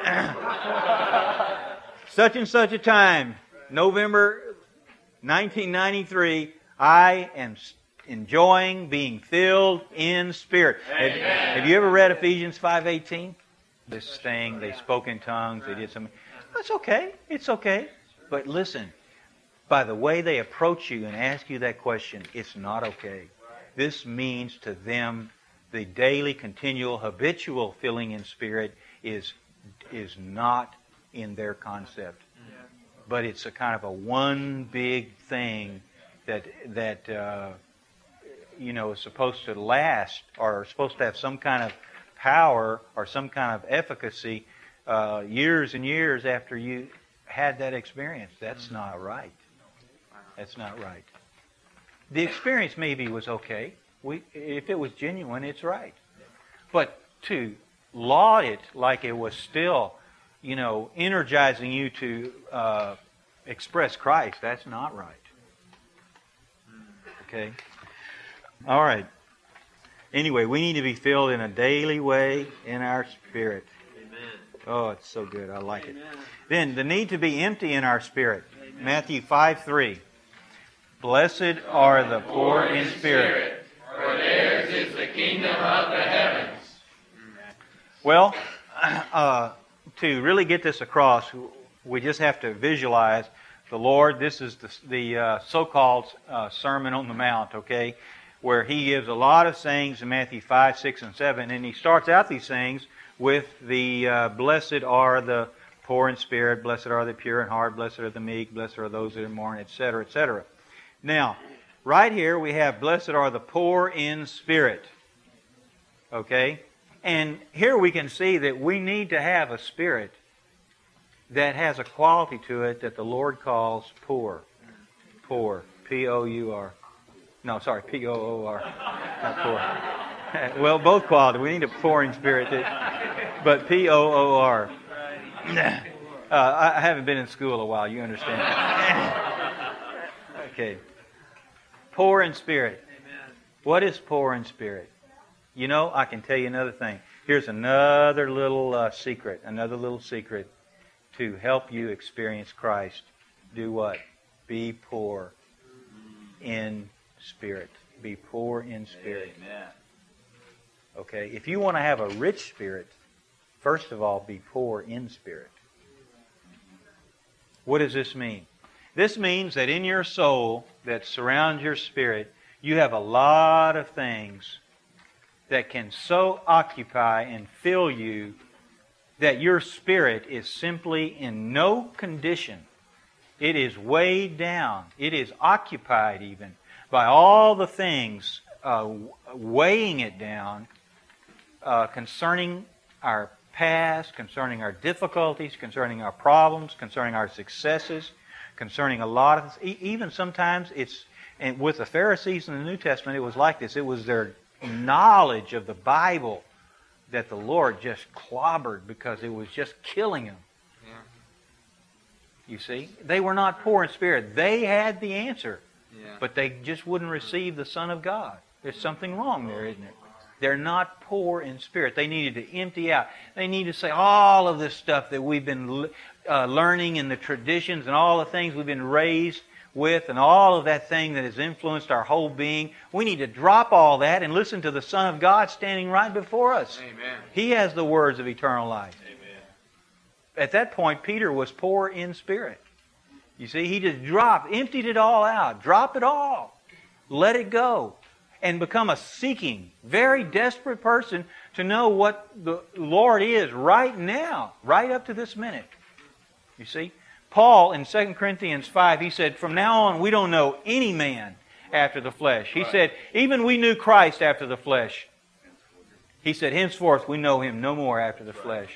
such and such a time, November nineteen ninety-three, I am enjoying being filled in Spirit. Have, have you ever read Ephesians five eighteen? This thing, they spoke in tongues, they did something. That's okay. It's okay. But listen, by the way they approach you and ask you that question, it's not okay. This means to them the daily, continual, habitual filling in Spirit is is not in their concept. But it's a kind of a one big thing that that uh, you know is supposed to last, or supposed to have some kind of power or some kind of efficacy uh, years and years after you had that experience. That's not right. That's not right. The experience maybe was okay. We, if it was genuine, it's right. But to laud it like it was still you know, energizing you to uh, express Christ. That's not right. Okay? All right. Anyway, we need to be filled in a daily way in our spirit. Amen. Oh, it's so good. I like it. Then the need to be empty in our spirit. Amen. Matthew five three. Blessed are the poor in spirit, for theirs is the kingdom of the heavens. Well, uh, to really get this across, we just have to visualize the Lord. This is the, the uh, so-called uh, Sermon on the Mount, okay, where He gives a lot of sayings in Matthew five, six, and seven, and He starts out these sayings with the uh, blessed are the poor in spirit, blessed are the pure in heart, blessed are the meek, blessed are those that mourn, et cetera, et cetera. Now, right here we have blessed are the poor in spirit, okay? And here we can see that we need to have a spirit that has a quality to it that the Lord calls poor. Poor. P O U R. No, sorry, P O O R. Not poor. Well, both quality. We need a pouring spirit. That, but P O O R. Uh, I haven't been in school a while. You understand. Okay. Poor in spirit. What is poor in spirit? You know, I can tell you another thing. Here's another little uh, secret, another little secret to help you experience Christ. Do what? Be poor in spirit. Be poor in spirit. Amen. Okay? If you want to have a rich spirit, first of all, be poor in spirit. What does this mean? This means that in your soul that surrounds your spirit, you have a lot of things that can so occupy and fill you that your spirit is simply in no condition. It is weighed down. It is occupied even by all the things uh, weighing it down uh, concerning our past, concerning our difficulties, concerning our problems, concerning our successes, concerning a lot of things. Even sometimes it's, and with the Pharisees in the New Testament, it was like this. It was their knowledge of the Bible that the Lord just clobbered because it was just killing them. Yeah. You see? They were not poor in spirit. They had the answer. Yeah. But they just wouldn't receive the Son of God. There's something wrong there, isn't it? They're not poor in spirit. They needed to empty out. They need to say all of this stuff that we've been uh, learning in the traditions and all the things we've been raised with and all of that thing that has influenced our whole being. We need to drop all that and listen to the Son of God standing right before us. Amen. He has the words of eternal life. Amen. At that point, Peter was poor in spirit. You see, he just dropped, emptied it all out. Drop it all. Let it go. And become a seeking, very desperate person to know what the Lord is right now, right up to this minute. You see? Paul in Second Corinthians five, he said, from now on we don't know any man after the flesh. He said, even we knew Christ after the flesh. He said, henceforth we know Him no more after the flesh.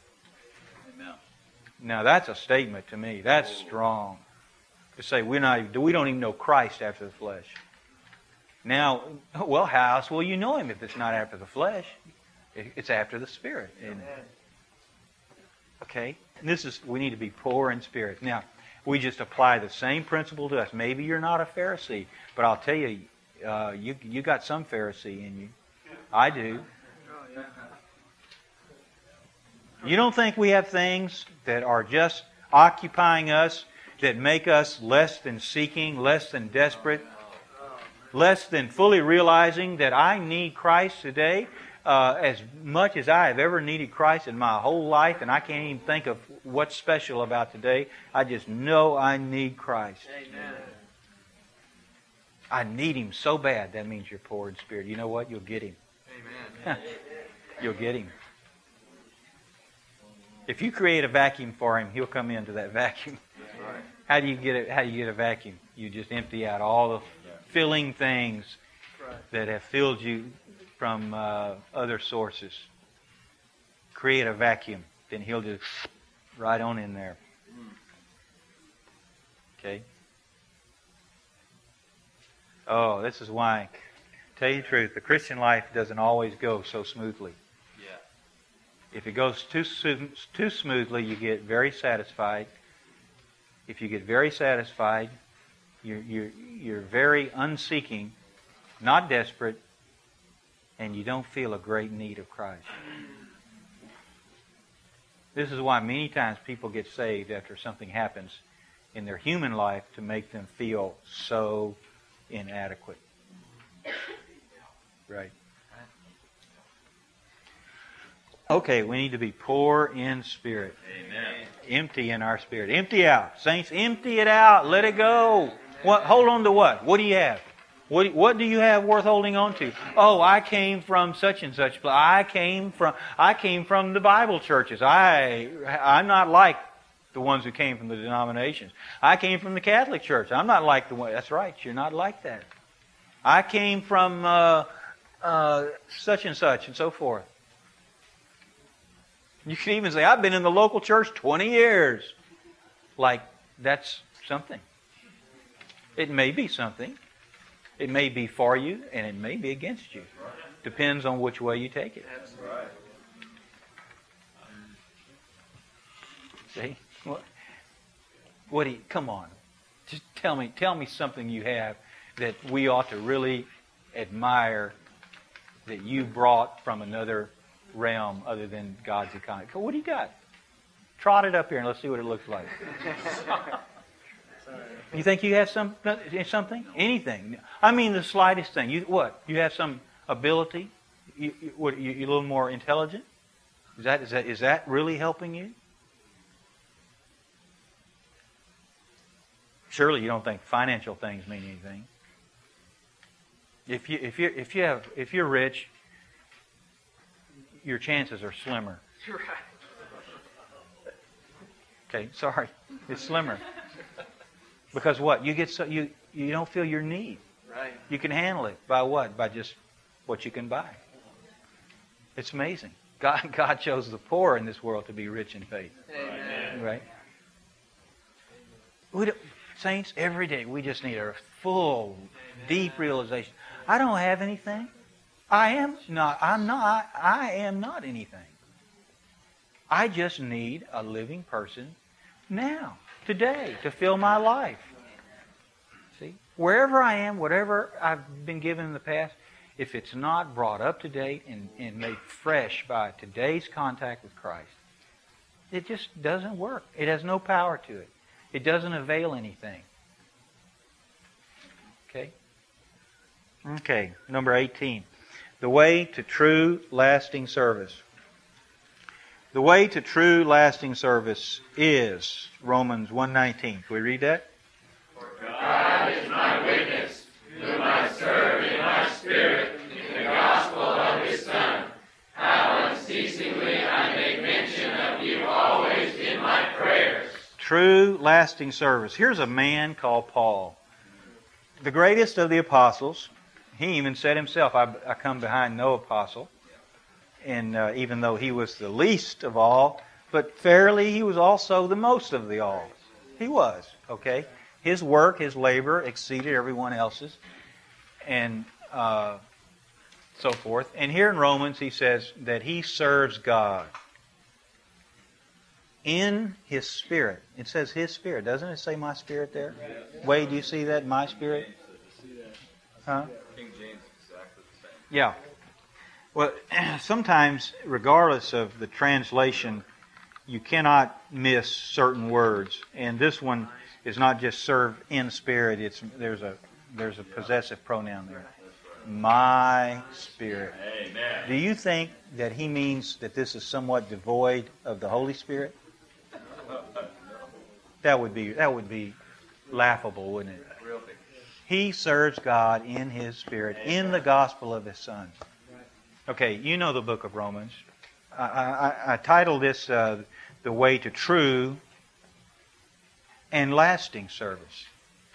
Now that's a statement to me. That's strong. To say we're not, we don't even know Christ after the flesh. Now, well, how else will you know Him if it's not after the flesh? It's after the Spirit, isn't it? Okay? And this is, we need to be poor in spirit. Now, we just apply the same principle to us. Maybe you're not a Pharisee, but I'll tell you, uh, you you got some Pharisee in you. I do. You don't think we have things that are just occupying us, that make us less than seeking, less than desperate, less than fully realizing that I need Christ today uh, as much as I have ever needed Christ in my whole life, and I can't even think of what's special about today. I just know I need Christ. Amen. I need Him so bad. That means you're poor in spirit. You know what? You'll get Him. Amen. You'll get Him. If you create a vacuum for Him, He'll come into that vacuum. That's right. How do you get it? How do you get a vacuum? You just empty out all the filling things that have filled you from uh, other sources. Create a vacuum, then He'll just right on in there. Okay. Oh, this is why. Tell you the truth, the Christian life doesn't always go so smoothly. Yeah. If it goes too too smoothly, you get very satisfied. If you get very satisfied, you're you're you're very unseeking, not desperate, and you don't feel a great need of Christ. This is why many times people get saved after something happens in their human life to make them feel so inadequate. Right. Okay, we need to be poor in spirit. Amen. Empty in our spirit. Empty out. Saints, empty it out. Let it go. What? Hold on to what? What do you have? What, what do you have worth holding on to? Oh, I came from such and such place. I came from I came from the Bible churches. I I'm not like the ones who came from the denominations. I came from the Catholic Church. I'm not like the one. That's right. You're not like that. I came from uh, uh, such and such and so forth. You can even say, I've been in the local church twenty years. Like, that's something. It may be something. It may be for you, and it may be against you. Depends on which way you take it. That's right. See? What? What do you, come on. Just tell me, tell me something you have that we ought to really admire that you brought from another realm other than God's economy. What do you got? Trot it up here and let's see what it looks like. You think you have some something? Anything? I mean, the slightest thing. You what? You have some ability? You, you, what, you, you're a little more intelligent? Is that is that is that really helping you? Surely you don't think financial things mean anything. If you if you if you have if you're rich, your chances are slimmer. Okay, sorry, it's slimmer. Because what? You get so you you don't feel your need. Right. You can handle it by what? By just what you can buy. It's amazing. God God chose the poor in this world to be rich in faith. Amen. Right? We don't, saints, every day we just need a full, deep realization. I don't have anything. I am not. I'm not. I am not anything. I just need a living person now, today, to fill my life. See, wherever I am, whatever I've been given in the past, if it's not brought up to date and, and made fresh by today's contact with Christ, it just doesn't work. It has no power to it. It doesn't avail anything. Okay? Okay, number eighteen. The way to true lasting service. The way to true lasting service is Romans one nineteen. Can we read that? For God is my witness, whom I serve in my spirit in the gospel of His Son, how unceasingly I make mention of you always in my prayers. True lasting service. Here's a man called Paul, the greatest of the apostles. He even said himself, I, I come behind no apostle. And uh, even though he was the least of all, but fairly he was also the most of the all. He was, okay? His work, his labor exceeded everyone else's, and uh, so forth. And here in Romans he says that he serves God in His Spirit. It says His Spirit. Doesn't it say my Spirit there? Wade, do you see that, my Spirit? Huh? King James is exactly the same. Yeah. Well, sometimes, regardless of the translation, you cannot miss certain words. And this one is not just serve in spirit. It's there's a there's a possessive pronoun there. My spirit. Amen. Do you think that he means that this is somewhat devoid of the Holy Spirit? That would be that would be laughable, wouldn't it? Real big. He serves God in His Spirit, in the gospel of His Son. Okay, you know the book of Romans. I, I, I titled this uh, The Way to True and Lasting Service.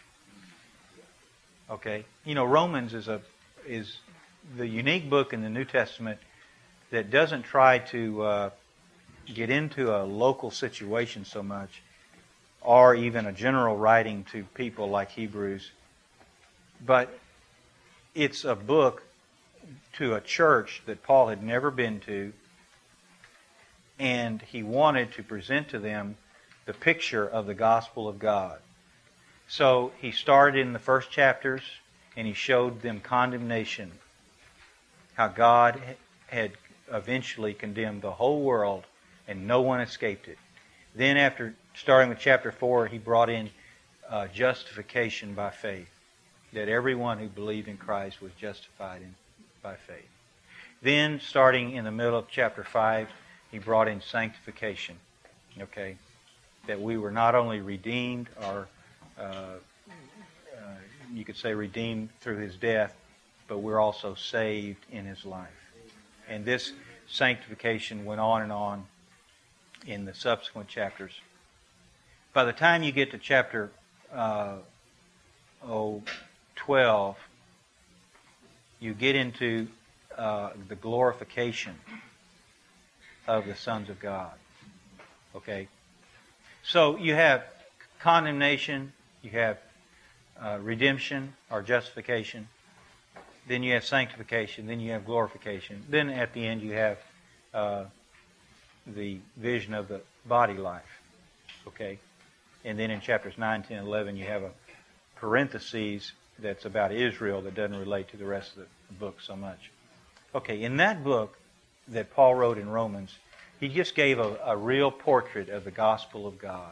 Okay, you know Romans is a is the unique book in the New Testament that doesn't try to uh, get into a local situation so much, or even a general writing to people like Hebrews, but it's a book to a church that Paul had never been to, and he wanted to present to them the picture of the gospel of God. So he started in the first chapters, and he showed them condemnation, how God had eventually condemned the whole world, and no one escaped it. Then after starting with chapter four, he brought in uh, justification by faith, that everyone who believed in Christ was justified in, by faith. Then, starting in the middle of chapter five, he brought in sanctification, okay, that we were not only redeemed, or uh, uh, you could say redeemed through his death, but we're also saved in his life. And this sanctification went on and on in the subsequent chapters. By the time you get to chapter uh, oh, twelve, you get into uh, the glorification of the sons of God. Okay? So you have condemnation, you have uh, redemption or justification, then you have sanctification, then you have glorification. Then at the end you have uh, the vision of the body life. Okay? And then in chapters nine, ten, eleven you have a parenthesis that's about Israel that doesn't relate to the rest of the book so much. Okay, in that book that Paul wrote in Romans, he just gave a, a real portrait of the gospel of God.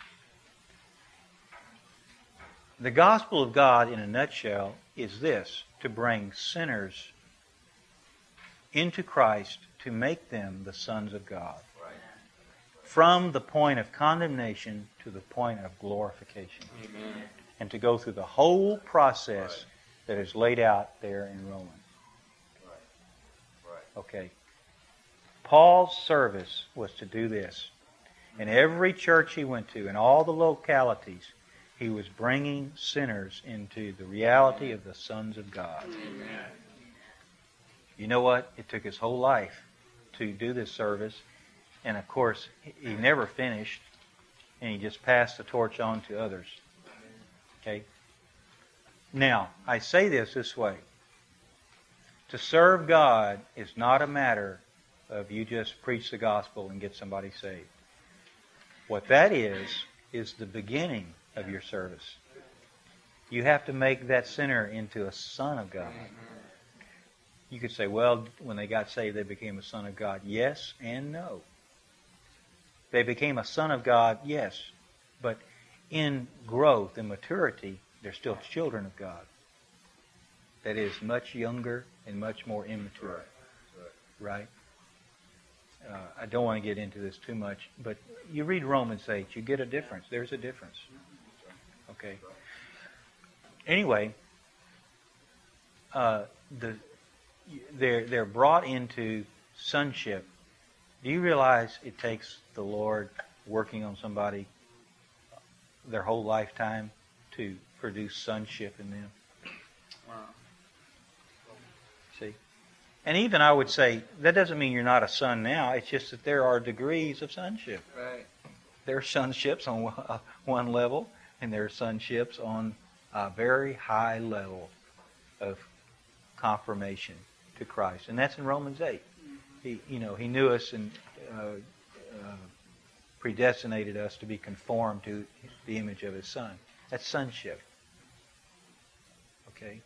The gospel of God, in a nutshell, is this: to bring sinners into Christ to make them the sons of God. From the point of condemnation to the point of glorification. Amen. And to go through the whole process right. that is laid out there in Romans. Right. Right. Okay. Paul's service was to do this. In every church he went to, in all the localities, he was bringing sinners into the reality of the sons of God. Amen. You know what? It took his whole life to do this service. And of course, he never finished, and he just passed the torch on to others. Okay? Now, I say this this way. To serve God is not a matter of you just preach the gospel and get somebody saved. What that is, is the beginning of your service. You have to make that sinner into a son of God. You could say, well, when they got saved, they became a son of God. Yes and no. They became a son of God, yes, but in growth and maturity, they're still children of God. That is, much younger and much more immature. Right? Uh, I don't want to get into this too much, but you read Romans eight, you get a difference. There's a difference. Okay. Anyway, uh, the they're they're brought into sonship. Do you realize it takes the Lord working on somebody their whole lifetime to produce sonship in them? Wow. See? And even I would say, that doesn't mean you're not a son now. It's just that there are degrees of sonship. Right. There are sonships on one level, and there are sonships on a very high level of confirmation to Christ. And that's in Romans eight. He, you know, He knew us and uh, uh, predestinated us to be conformed to the image of His Son. That's sonship. Okay?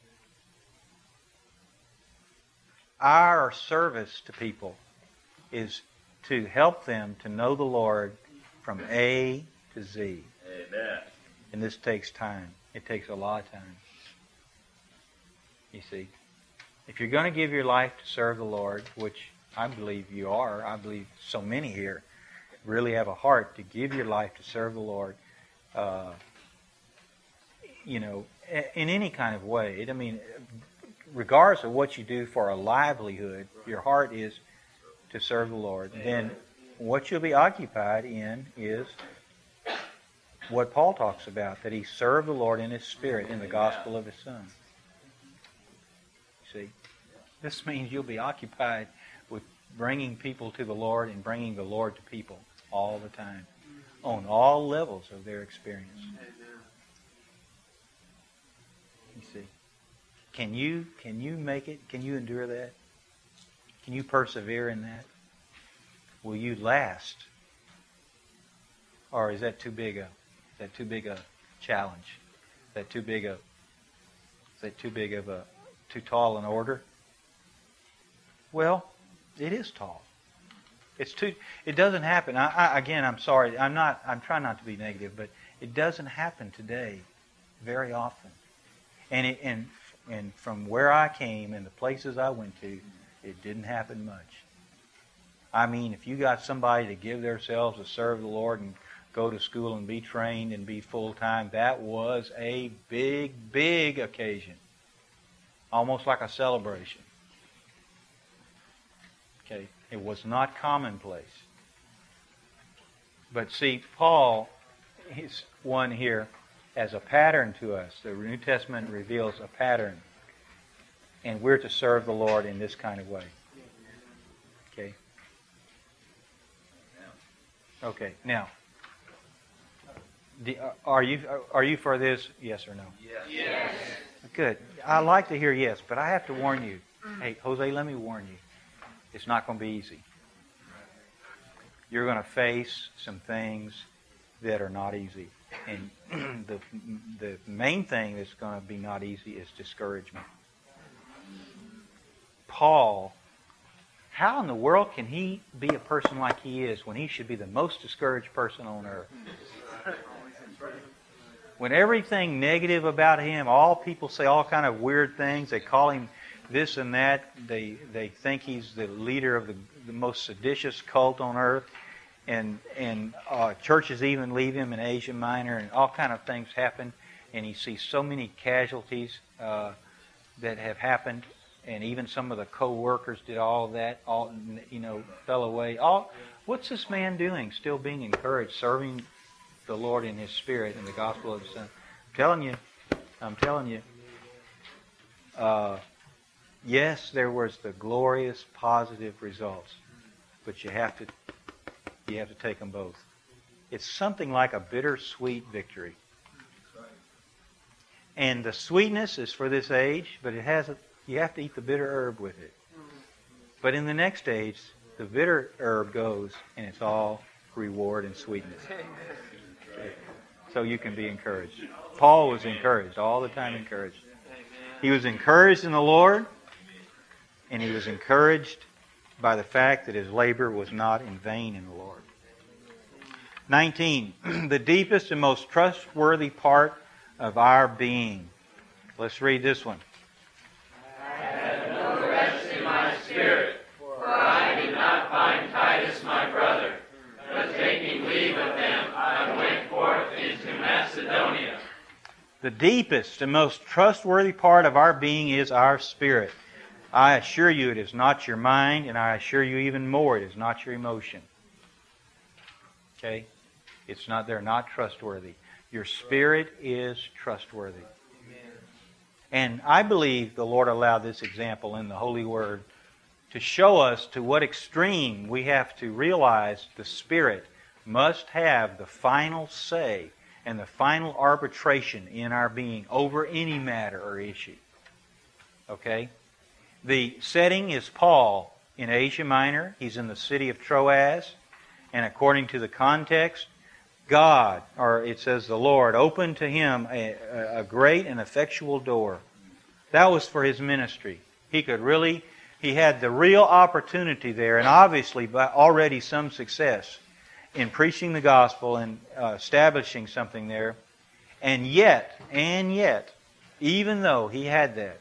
Our service to people is to help them to know the Lord from A to Z. Amen. And this takes time. It takes a lot of time. You see? If you're going to give your life to serve the Lord, which I believe you are, I believe so many here really have a heart to give your life to serve the Lord, uh, you know, in any kind of way. I mean, regardless of what you do for a livelihood, your heart is to serve the Lord. Then what you'll be occupied in is what Paul talks about, that he served the Lord in his spirit, in the gospel of his Son. See? This means you'll be occupied with bringing people to the Lord and bringing the Lord to people all the time, on all levels of their experience. You see? Can you can you make it? Can you endure that? Can you persevere in that? will you last? Or is that too big a, is that too big a challenge? Is that too big a, is that too big of a, too tall an order? Well, it is tall. It's too. It doesn't happen. I, I, again, I'm sorry. I'm not. I'm trying not to be negative, but it doesn't happen today very often. And it, and and from where I came and the places I went to, it didn't happen much. I mean, if you got somebody to give themselves to serve the Lord and go to school and be trained and be full time, that was a big, big occasion, almost like a celebration. Okay. It was not commonplace. But see, Paul is one here as a pattern to us. The New Testament reveals a pattern. And we're to serve the Lord in this kind of way. Okay? Okay, now, are you are you for this? Yes or no? Yes. Yes. Good. I like to hear yes, but I have to warn you. Hey, Jose, let me warn you. It's not going to be easy. You're going to face some things that are not easy. And the the main thing that's going to be not easy is discouragement. Paul, how in the world can he be a person like he is when he should be the most discouraged person on earth? When everything negative about him, all people say all kind of weird things. They call him this and that. They they think he's the leader of the, the most seditious cult on earth, and and uh, churches even leave him in Asia Minor, and all kind of things happen. And he sees so many casualties uh, that have happened, and even some of the co-workers did all of that. All you know fell away. All what's this man doing? Still being encouraged, serving the Lord in His Spirit and the gospel of His Son. I'm telling you, I'm telling you. Uh, Yes, there was the glorious positive results, but you have to you have to take them both. It's something like a bittersweet victory. And the sweetness is for this age, but it has a, you have to eat the bitter herb with it. But in the next age, the bitter herb goes, and it's all reward and sweetness. Okay. So you can be encouraged. Paul was encouraged, all the time encouraged. He was encouraged in the Lord. And he was encouraged by the fact that his labor was not in vain in the Lord. nineteen. The deepest and most trustworthy part of our being. Let's read this one. I have no rest in my spirit, for I did not find Titus my brother, but taking leave of them, I went forth into Macedonia. The deepest and most trustworthy part of our being is our spirit. I assure you it is not your mind, and I assure you even more, it is not your emotion. Okay? It's not, they're not trustworthy. Your spirit is trustworthy. And I believe the Lord allowed this example in the Holy Word to show us to what extreme we have to realize the Spirit must have the final say and the final arbitration in our being over any matter or issue. Okay? The setting is Paul in Asia Minor. He's in the city of Troas. And according to the context, God, or it says the Lord, opened to him a, a great and effectual door. That was for his ministry. He could really, he had the real opportunity there, and obviously already some success in preaching the gospel and uh, establishing something there. And yet, and yet, even though he had that,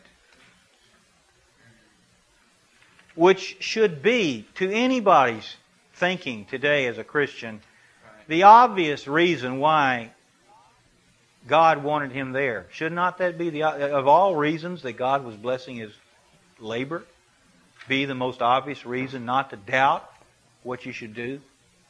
which should be, to anybody's thinking today as a Christian, the obvious reason why God wanted him there. Should not that be, the of all reasons that God was blessing his labor, be the most obvious reason not to doubt what you should do?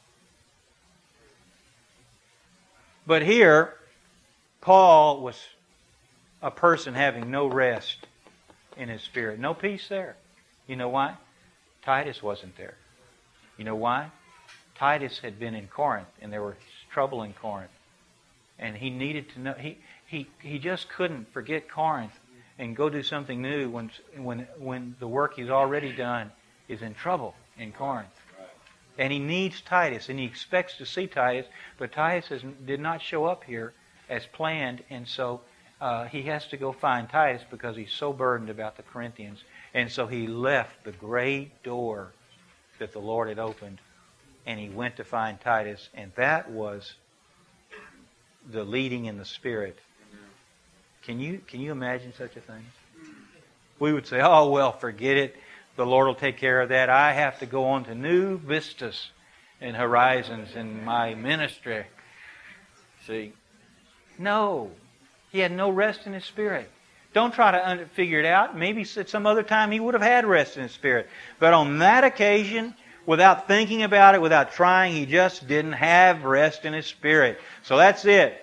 But here, Paul was a person having no rest in his spirit, no peace there. You know why? Titus wasn't there. You know why? Titus had been in Corinth, and there was trouble in Corinth. And he needed to know, he, he, he just couldn't forget Corinth and go do something new when, when, when the work he's already done is in trouble in Corinth. And he needs Titus, and he expects to see Titus, but Titus has, did not show up here as planned, and so uh, he has to go find Titus because he's so burdened about the Corinthians. And so he left the great door that the Lord had opened, and he went to find Titus, and that was the leading in the Spirit. Can you can you imagine such a thing? We would say, oh, well, forget it. The Lord will take care of that. I have to go on to new vistas and horizons in my ministry. See? No. He had no rest in his spirit. Don't try to un- figure it out. Maybe at some other time he would have had rest in his spirit. But on that occasion, without thinking about it, without trying, he just didn't have rest in his spirit. So that's it.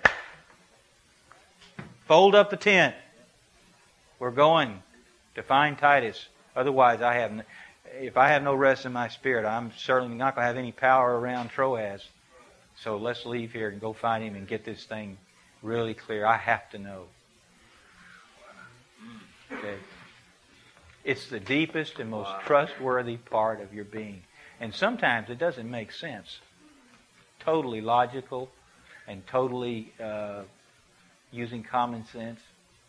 Fold up the tent. We're going to find Titus. Otherwise, I have, if I have no rest in my spirit, I'm certainly not going to have any power around Troas. So let's leave here and go find him and get this thing really clear. I have to know. Okay. It's the deepest and most trustworthy part of your being. And sometimes it doesn't make sense. Totally logical and totally uh, using common sense.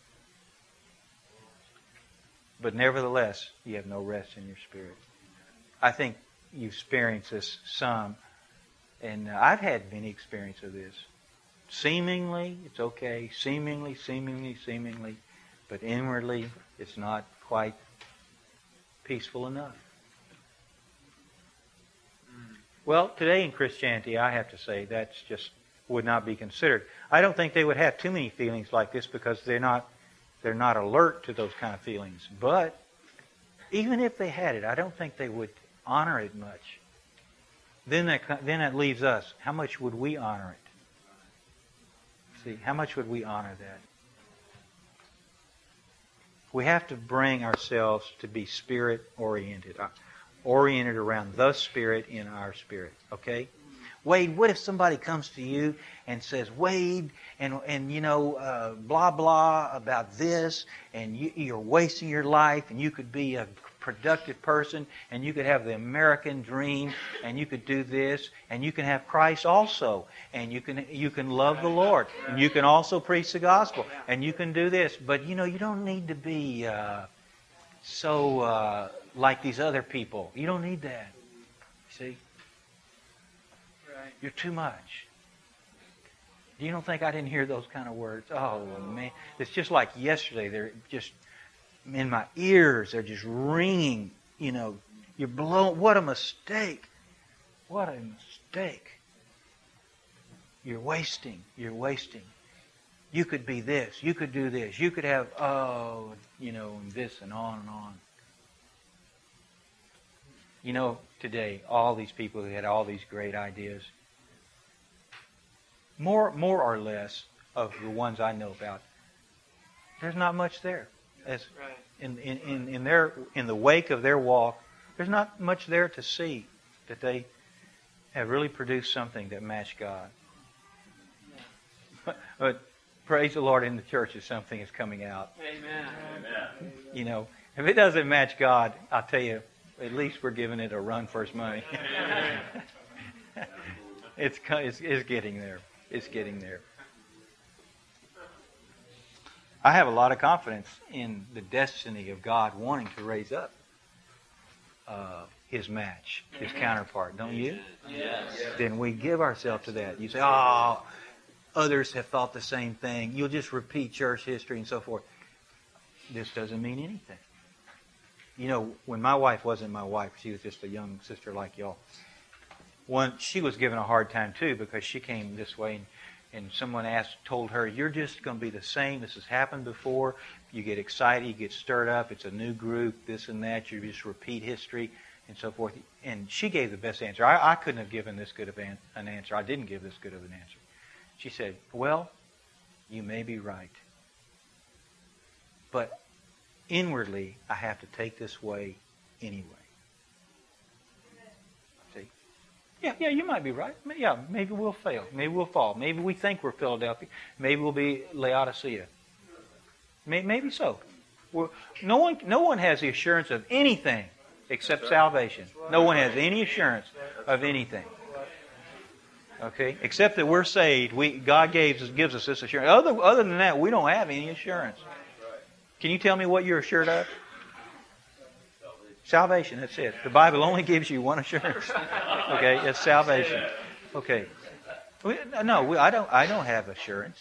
But nevertheless, you have no rest in your spirit. I think you've experienced this some. And uh, I've had many experiences of this. Seemingly, it's okay. Seemingly, seemingly, seemingly. But inwardly, it's not quite peaceful enough. Well, today in Christianity, I have to say that's just would not be considered. I don't think they would have too many feelings like this because they're not they're not alert to those kind of feelings. But even if they had it, I don't think they would honor it much. Then that then that leaves us. How much would we honor it? See, how much would we honor that? We have to bring ourselves to be Spirit-oriented. Oriented around the Spirit in our spirit. Okay? Wade, what if somebody comes to you and says, Wade, and, and you know, uh, blah, blah about this, and you, you're wasting your life, and you could be a productive person, and you could have the American dream, and you could do this, and you can have Christ also, and you can you can love the Lord, and you can also preach the gospel, and you can do this. But, you know, you don't need to be uh, so uh, like these other people. You don't need that. See? You're too much. You don't think I didn't hear those kind of words? Oh, man. It's just like yesterday. They're just in my ears. They're just ringing. You know, you're blown. What a mistake. What a mistake. You're wasting. You're wasting. You could be this. You could do this. You could have, oh, you know, and this and on and on. You know, today, all these people who had all these great ideas, more more or less of the ones I know about, there's not much there. As in, in, in, in their in the wake of their walk, there's not much there to see that they have really produced something that matched God. But, but praise the Lord, in the churches something is coming out. Amen. Amen. You know, if it doesn't match God, I'll tell you, at least we're giving it a run for its money. it's, it's it's getting there. It's getting there. I have a lot of confidence in the destiny of God wanting to raise up uh, His match, His counterpart. Don't you? Yes. Then we give ourselves to that. You say, oh, others have thought the same thing. You'll just repeat church history and so forth. This doesn't mean anything. You know, when my wife wasn't my wife, she was just a young sister like y'all. One, she was given a hard time too because she came this way and, and someone asked, told her, you're just going to be the same. This has happened before. You get excited, you get stirred up. It's a new group, this and that. You just repeat history and so forth. And she gave the best answer. I, I couldn't have given this good of an, an answer. I didn't give this good of an answer. She said, well, you may be right. But inwardly, I have to take this way anyway. See? Yeah, yeah, you might be right. Yeah, maybe we'll fail. Maybe we'll fall. Maybe we think we're Philadelphia. Maybe we'll be Laodicea. Maybe so. We're, no one, no one has the assurance of anything except salvation. No one has any assurance of anything. Okay? Except that we're saved. We, God gives, gives us this assurance. Other, other than that, we don't have any assurance. Can you tell me what you're assured of? Salvation, that's it. The Bible only gives you one assurance. Okay? It's salvation. Okay. We, no, we, I don't I don't have assurance.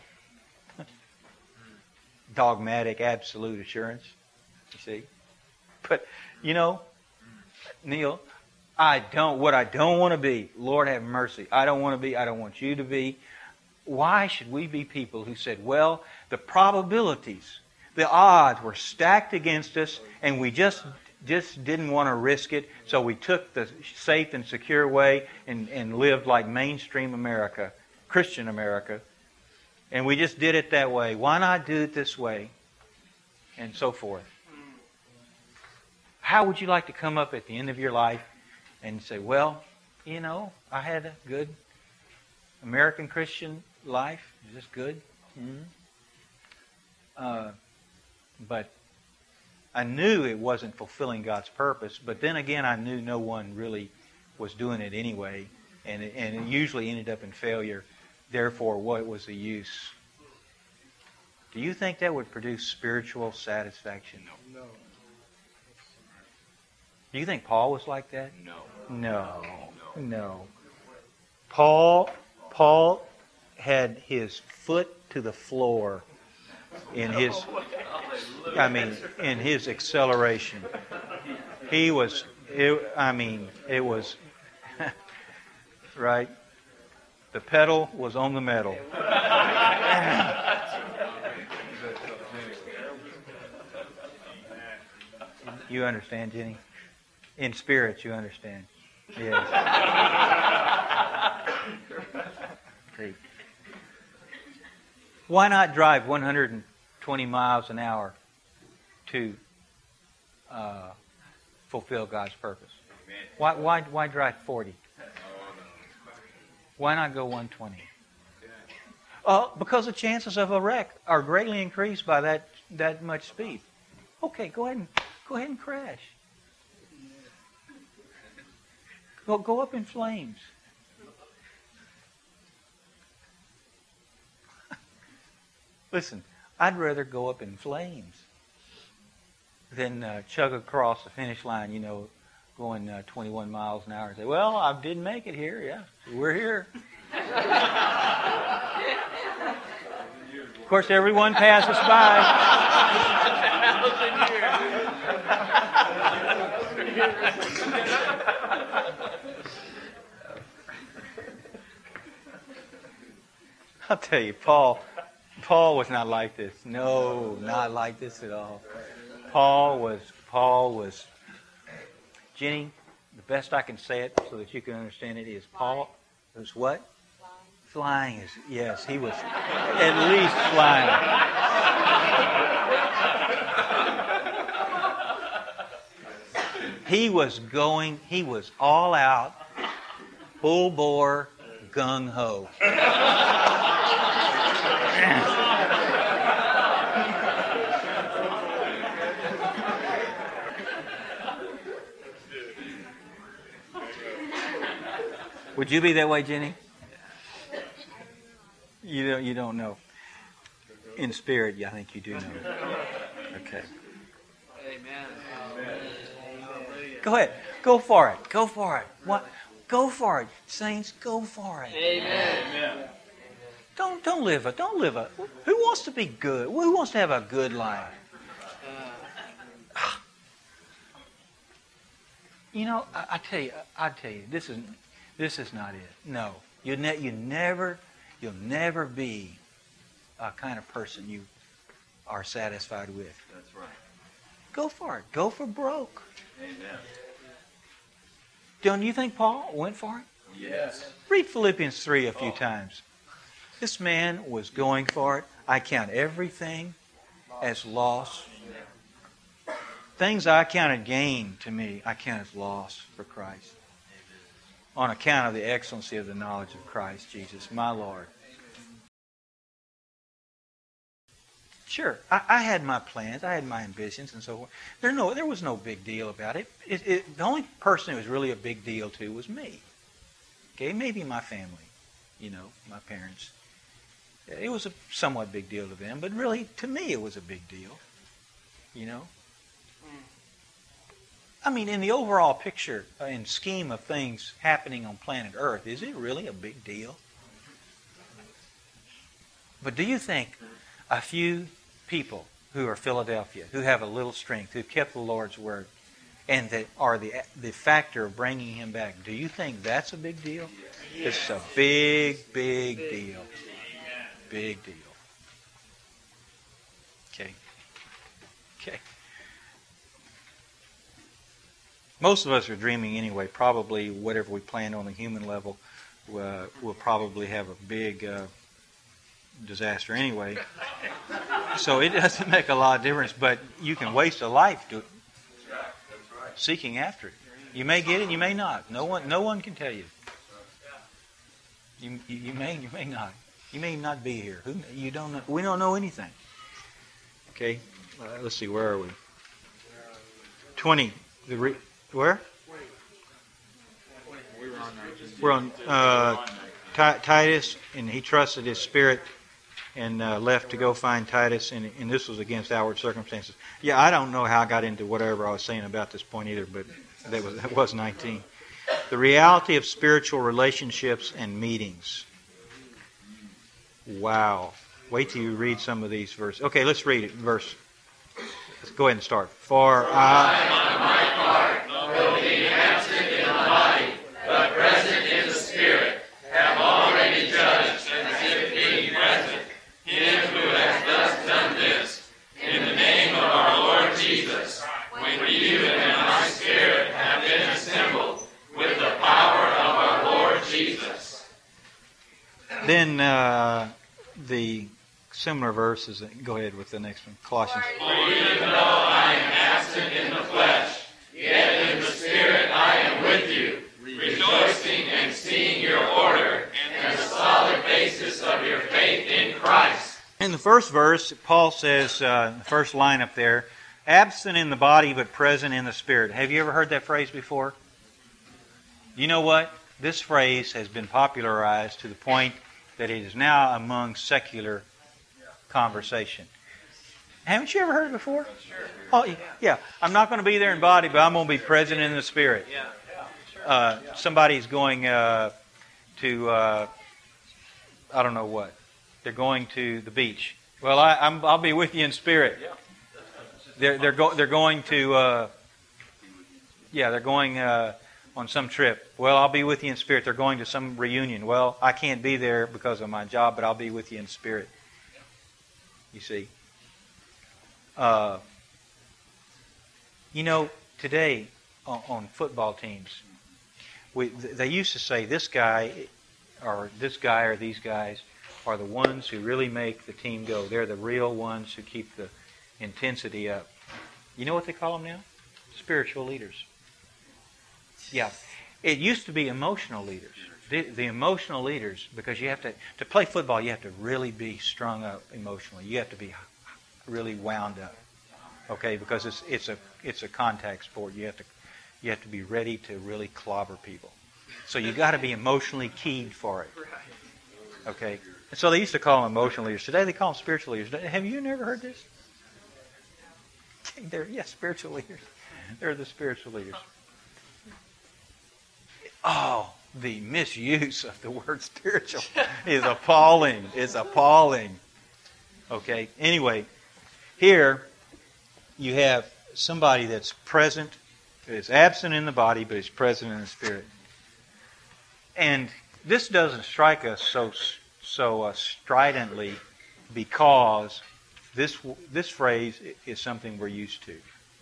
Dogmatic, absolute assurance. You see? But, you know, Neil, I don't, what I don't want to be, Lord have mercy, I don't want to be, I don't want you to be. Why should we be people who said, well, the probabilities, the odds were stacked against us, and we just just didn't want to risk it, so we took the safe and secure way and, and lived like mainstream America, Christian America, and we just did it that way. Why not do it this way? And so forth. How would you like to come up at the end of your life and say, well, you know, I had a good American Christian life. Is this good? Mm-hmm. Uh, but I knew it wasn't fulfilling God's purpose. But then again, I knew no one really was doing it anyway. And it, and it usually ended up in failure. Therefore, what was the use? Do you think that would produce spiritual satisfaction? No. No. Do you think Paul was like that? No. No. No. Paul, Paul had his foot to the floor in his, I mean, in his acceleration. He was, it, I mean, it was, right? The pedal was on the metal. You understand, Jenny? In spirit, you understand. Yes. See. Why not drive one hundred twenty miles an hour to uh, fulfill God's purpose? Why, why, why drive forty? Why not go one twenty? Uh, because the chances of a wreck are greatly increased by that, that much speed. Okay, go ahead and go ahead and crash. Go, go up in flames. Listen, I'd rather go up in flames than uh, chug across the finish line, you know, going uh, twenty-one miles an hour and say, well, I didn't make it here. Yeah, we're here. Of course, everyone passes by. I'll tell you, Paul, Paul was not like this. No, not like this at all. Paul was, Paul was, Jenny, the best I can say it so that you can understand it is Paul was what? Flying. Flying is, yes, he was at least flying. He was going, he was all out, full bore, gung ho. Would you be that way, Jenny? You don't. You don't know. In spirit, I think you do know. Okay. Amen. Go ahead. Go for it. Go for it. What? Go for it, saints. Go for it. Amen. Don't don't live a. Don't live a. Who wants to be good? Who wants to have a good life? You know, I, I tell you. I tell you. This is. This is not it. No, you ne- you never, you'll never be a kind of person you are satisfied with. That's right. Go for it. Go for broke. Amen. Don't you think Paul went for it? Yes. Read Philippians three a few times. This man was going for it. I count everything as loss. Things I counted gain to me, I count as loss for Christ. On account of the excellency of the knowledge of Christ Jesus, my Lord. Sure, I, I had my plans, I had my ambitions, and so forth. There no, there was no big deal about it. It, it. The only person it was really a big deal to was me. Okay, maybe my family, you know, my parents. It was a somewhat big deal to them, but really, to me, it was a big deal. You know? I mean, in the overall picture and scheme of things happening on planet Earth, is it really a big deal? But do you think a few people who are Philadelphia, who have a little strength, who've kept the Lord's word, and that are the the factor of bringing Him back, do you think that's a big deal? It's a big, big deal. Big deal. Okay. Okay. Most of us are dreaming anyway. Probably whatever we plan on a human level uh, will probably have a big uh, disaster anyway. So it doesn't make a lot of difference, but you can waste a life to, seeking after it. You may get it, you may not. No one, no one can tell you. You, you, you may, you may not. You may not be here. Who, you don't know. We don't know anything. Okay, uh, let's see. Where are we? Twenty. The re, where? We're on uh, T- Titus, and he trusted his spirit and uh, left to go find Titus, and, and this was against outward circumstances. Yeah, I don't know how I got into whatever I was saying about this point either, but that was that was nineteen. The reality of spiritual relationships and meetings. Wow. Wait till you read some of these verses. Okay, let's read it. Verse. Let's go ahead and start. For I, on my part, will be absent in the body, but present in the spirit, have already judged, as if being present, him who has thus done this, in the name of our Lord Jesus, when you and my spirit have been assembled with the power of our Lord Jesus. Then uh, the similar verses. Go ahead with the next one. Colossians. For even though I am absent in the flesh, yet in the spirit I am with you, rejoicing and seeing your order and the solid basis of your faith in Christ. In the first verse, Paul says, uh, the first line up there, absent in the body but present in the spirit. Have you ever heard that phrase before? You know what? This phrase has been popularized to the point that it is now among secular conversation. Haven't you ever heard it before? Oh, yeah. I'm not going to be there in body, but I'm going to be present in the spirit. Uh, somebody's going uh, to, uh, I don't know what. They're going to the beach. Well, I, I'm, I'll be with you in spirit. They're they're, go, they're going to, uh, yeah, they're going uh, on some trip. Well, I'll be with you in spirit. They're going to some reunion. Well, I can't be there because of my job, but I'll be with you in spirit. You see, uh, you know, today on, on football teams, we they used to say this guy or this guy or these guys are the ones who really make the team go. They're the real ones who keep the intensity up. You know what they call them now? Spiritual leaders. Yeah, it used to be emotional leaders. The, the emotional leaders, because you have to, to play football, you have to really be strung up emotionally. You have to be really wound up, okay? Because it's it's a it's a contact sport. You have to you have to be ready to really clobber people. So you got to be emotionally keyed for it, okay? And so they used to call them emotional leaders. Today they call them spiritual leaders. Have you never heard this? They're yes, spiritual leaders. They're the spiritual leaders. Oh. The misuse of the word spiritual is appalling. It's appalling. Okay. Anyway, here you have somebody that's present, is absent in the body, but is present in the spirit. And this doesn't strike us so so uh, stridently because this this phrase is something we're used to.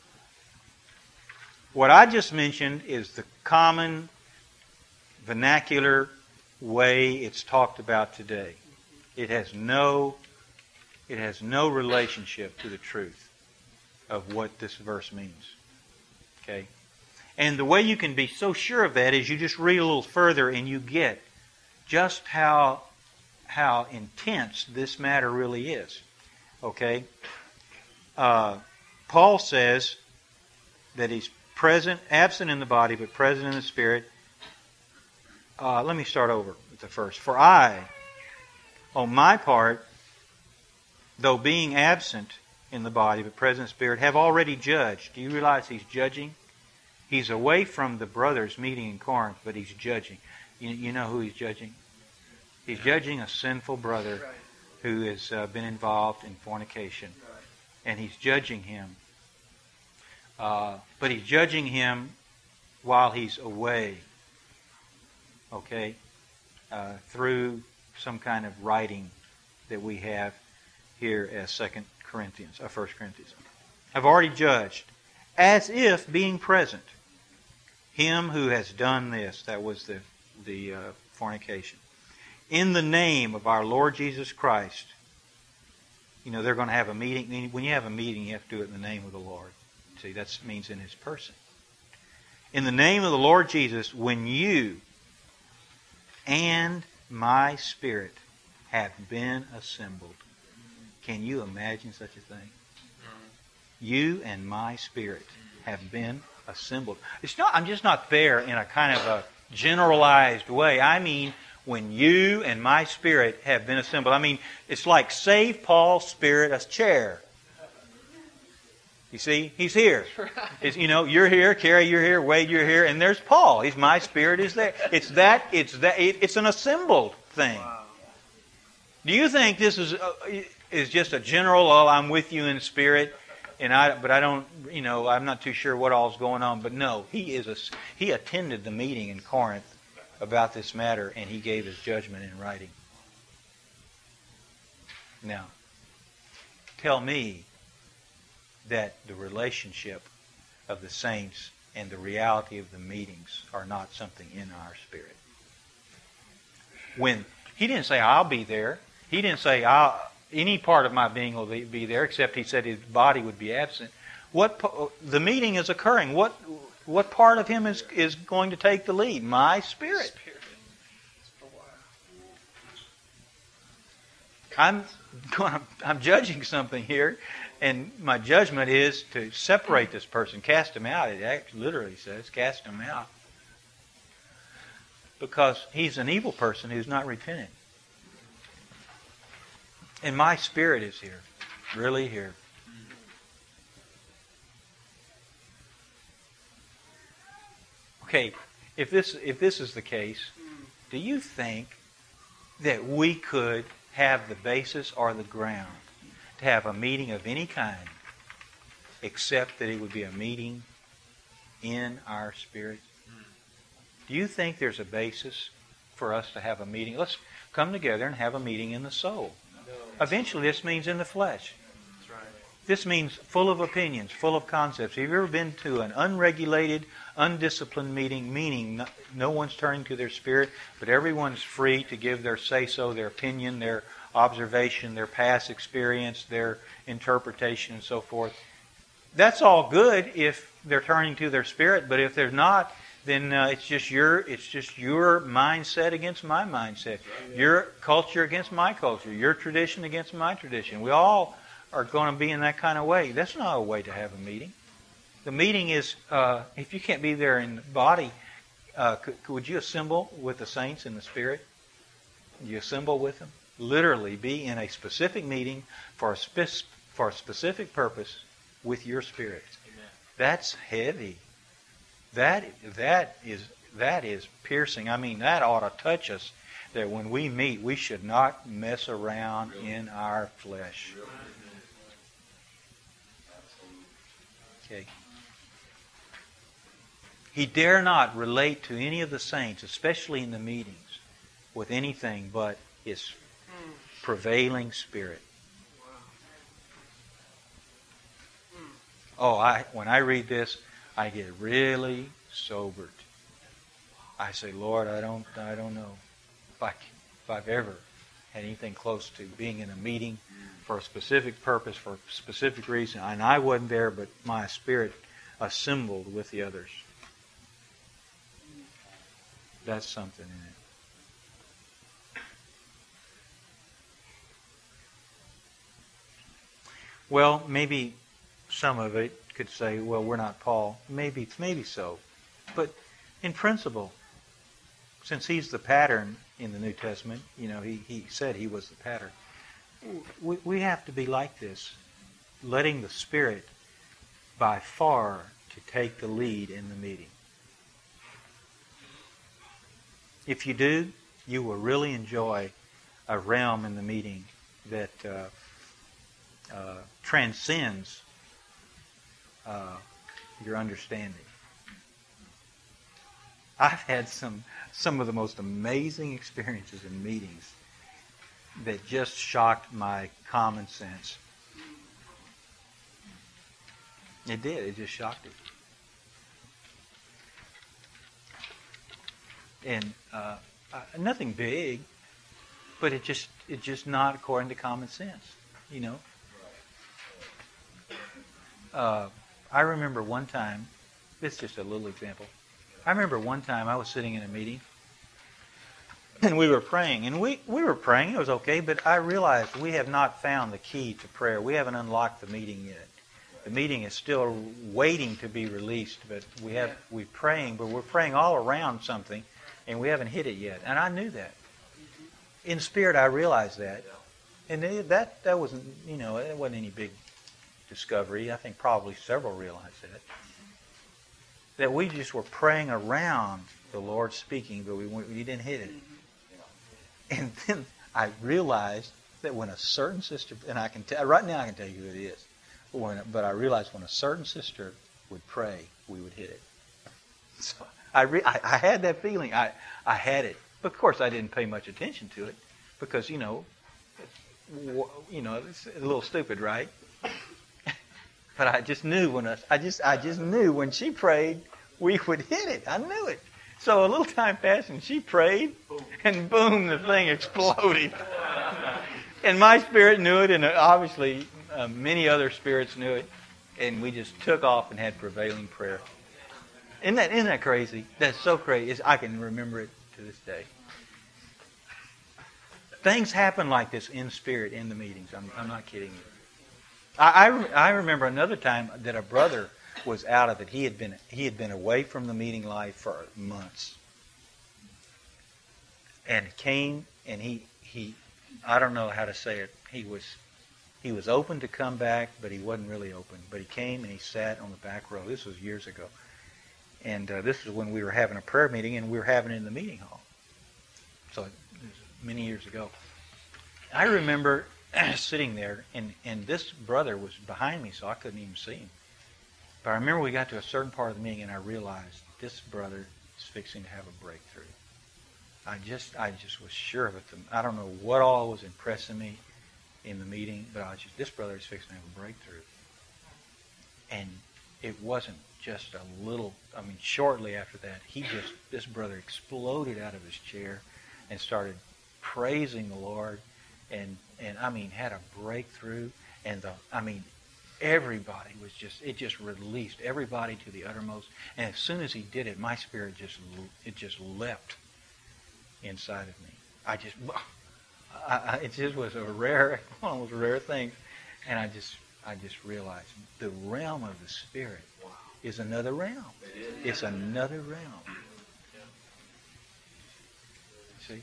What I just mentioned is the common vernacular way it's talked about today. It has no it has no relationship to the truth of what this verse means. Okay? And the way you can be so sure of that is you just read a little further and you get just how how intense this matter really is. Okay? Uh, Paul says that he's present, absent in the body, but present in the spirit. Uh, let me start over with the first. For I, on my part, though being absent in the body, but present in the spirit, have already judged. Do you realize he's judging? He's away from the brothers meeting in Corinth, but he's judging. You, you know who he's judging? He's judging a sinful brother who has uh, been involved in fornication. And he's judging him. Uh, but he's judging him while he's away. Okay? Uh, through some kind of writing that we have here as Second Corinthians, or First Corinthians. I've already judged, as if being present, him who has done this, that was the, the uh, fornication, in the name of our Lord Jesus Christ. You know, they're going to have a meeting. When you have a meeting, you have to do it in the name of the Lord. See, that means in His person. In the name of the Lord Jesus, when you and my spirit have been assembled. Can you imagine such a thing? You and my spirit have been assembled. It's not. I'm just not there in a kind of a generalized way. I mean, when you and my spirit have been assembled. I mean, it's like save Paul's spirit a chair. You see, he's here. It's, you know, you're here, Carrie, you're here, Wade, you're here, and there's Paul. He's my spirit is there. It's that. It's that. It, it's an assembled thing. Do you think this is uh, is just a general? Oh, I'm with you in spirit, and I. But I don't. You know, I'm not too sure what all's going on. But no, he is a. He attended the meeting in Corinth about this matter, and he gave his judgment in writing. Now, tell me that the relationship of the saints and the reality of the meetings are not something in our spirit. When he didn't say, I'll be there. He didn't say, I'll, any part of my being will be there, except he said his body would be absent. What the meeting is occurring. What what part of him is, is going to take the lead? My spirit. I'm I'm judging something here. And my judgment is to separate this person, cast him out. It actually literally says, cast him out. Because he's an evil person who's not repentant. And my spirit is here. Really here. Okay, if this if this is the case, do you think that we could have the basis or the ground to have a meeting of any kind, except that it would be a meeting in our spirit? Do you think there's a basis for us to have a meeting? Let's come together and have a meeting in the soul. Eventually, this means in the flesh. This means full of opinions, full of concepts. Have you ever been to an unregulated, undisciplined meeting, meaning no, no one's turning to their spirit, but everyone's free to give their say-so, their opinion, their observation, their past experience, their interpretation, and so forth? That's all good if they're turning to their spirit, but if they're not, then uh, it's just your it's just your mindset against my mindset, your culture against my culture, your tradition against my tradition. We all are going to be in that kind of way. That's not a way to have a meeting. The meeting is, uh, if you can't be there in the body, uh, could, would you assemble with the saints in the spirit? You assemble with them? Literally be in a specific meeting for a, spe- for a specific purpose with your spirit. Amen. That's heavy. That that is that is piercing. I mean, that ought to touch us. That when we meet, we should not mess around in our flesh. Okay. He dare not relate to any of the saints, especially in the meetings, with anything but his prevailing spirit. Oh, I when I read this, I get really sobered. I say, Lord, I don't, I don't know if I, if I've ever had anything close to being in a meeting for a specific purpose, for a specific reason, and I wasn't there, but my spirit assembled with the others. That's something in it. Well, maybe some of it could say, well, we're not Paul. Maybe, maybe so. But in principle, since he's the pattern in the New Testament, you know, he, he said he was the pattern. We, we have to be like this, letting the Spirit by far to take the lead in the meeting. If you do, you will really enjoy a realm in the meeting that uh, uh, transcends uh, your understanding. I've had some some of the most amazing experiences in meetings that just shocked my common sense. It did. It just shocked it. And uh, uh, nothing big, but it just it just not according to common sense, you know. Uh, I remember one time. This is just a little example. I remember one time I was sitting in a meeting, and we were praying, and we, we were praying. It was okay, but I realized we have not found the key to prayer. We haven't unlocked the meeting yet. The meeting is still waiting to be released, but we have we're praying, but we're praying all around something, and we haven't hit it yet. And I knew that. In spirit, I realized that, and that that wasn't you know it wasn't any big discovery. I think probably several realized that. That we just were praying around the Lord speaking, but we, we didn't hit it. And then I realized that when a certain sister, and I can tell right now I can tell you who it is, but, when, but I realized when a certain sister would pray, we would hit it. So I, re, I, I had that feeling. I, I had it. But of course I didn't pay much attention to it because, you know, you know, it's a little stupid, right? But I just knew when us, I just I just knew when she prayed, we would hit it. I knew it. So a little time passed, and she prayed, and boom, the thing exploded. And my spirit knew it, and obviously uh, many other spirits knew it, and we just took off and had prevailing prayer. Isn't that isn't that crazy? That's so crazy. It's, I can remember it to this day. Things happen like this in spirit in the meetings. I'm, I'm not kidding you. I, I, I remember another time that a brother was out of it. He had been he had been away from the meeting life for months, and came and he he I don't know how to say it. He was he was open to come back, but he wasn't really open. But he came and he sat on the back row. This was years ago, and uh, this was when we were having a prayer meeting, and we were having it in the meeting hall. So it was many years ago. I remember sitting there, and, and this brother was behind me, so I couldn't even see him. But I remember we got to a certain part of the meeting, and I realized this brother is fixing to have a breakthrough. I just I just was sure of it. I don't know what all was impressing me in the meeting, but I was just, this brother is fixing to have a breakthrough. And it wasn't just a little, I mean, shortly after that, he just, this brother exploded out of his chair and started praising the Lord. And, and I mean, had a breakthrough, and the, I mean, everybody was just, it just released everybody to the uttermost. And as soon as he did it, my spirit just, it just leapt inside of me. I just, I, I, it just was a rare, one of those rare things. And I just, I just realized the realm of the Spirit is another realm. It's another realm. See?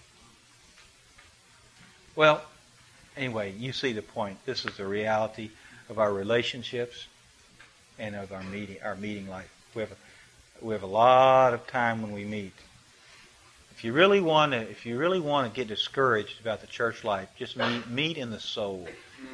Well, anyway, you see the point. This is the reality of our relationships and of our meeting, our meeting life. We have a, we have a lot of time when we meet. If you really want to, if you really want to get discouraged about the church life, just meet, meet in the soul.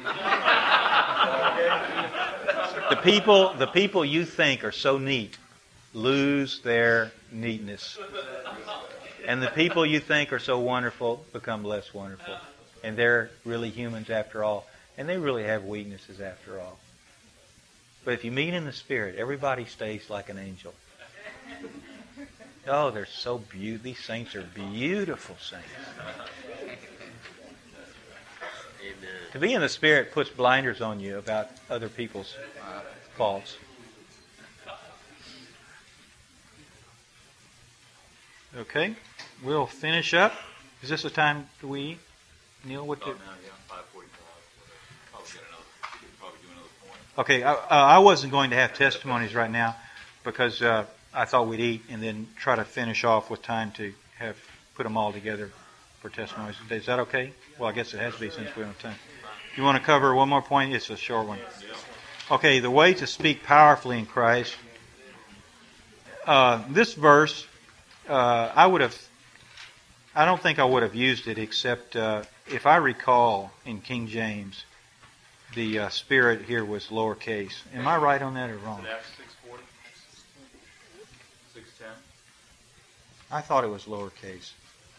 The people, the people you think are so neat lose their neatness, and the people you think are so wonderful become less wonderful. And they're really humans after all. And they really have weaknesses after all. But if you meet in the Spirit, everybody stays like an angel. Oh, they're so beautiful. These saints are beautiful saints. Amen. To be in the Spirit puts blinders on you about other people's faults. Okay, we'll finish up. Is this the time do we eat? Neil, what? Oh, no, yeah, five forty-five. Probably get another. Probably do another Okay, I, uh, I wasn't going to have testimonies right now because uh, I thought we'd eat and then try to finish off with time to have put them all together for testimonies. Is that okay? Well, I guess it has to be since we don't have time. You want to cover one more point? It's a short one. Okay, the way to speak powerfully in Christ. Uh, this verse, uh, I would have, I don't think I would have used it except uh, if I recall in King James, the uh, Spirit here was lowercase. Am I right on that or wrong? Acts six forty? six ten? I thought it was lowercase.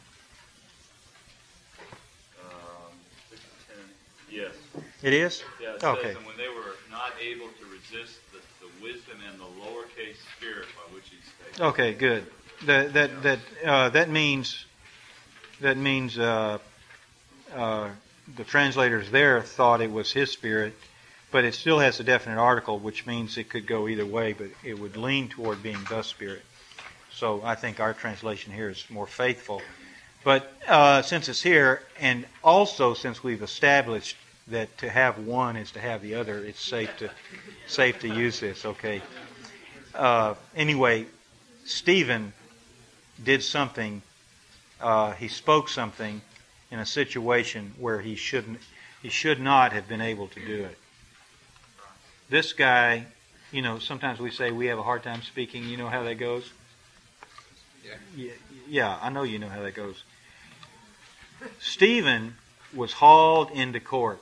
Um, six ten. Yes. It is? Yeah, it Okay. says, and when they were not able to resist the, the wisdom and the lowercase spirit by which he spake. Okay, good. That that that uh, that means that means uh, uh, the translators there thought it was his spirit, but it still has a definite article, which means it could go either way, but it would lean toward being the Spirit. So I think our translation here is more faithful. But uh, since it's here, and also since we've established that to have one is to have the other, it's safe to safe to use this. Okay. Uh, anyway, Stephen did something. Uh, he spoke something in a situation where he shouldn't, he should not have been able to do it. This guy, you know, sometimes we say we have a hard time speaking. You know how that goes? Yeah. Yeah, yeah, I know you know how that goes. Stephen was hauled into court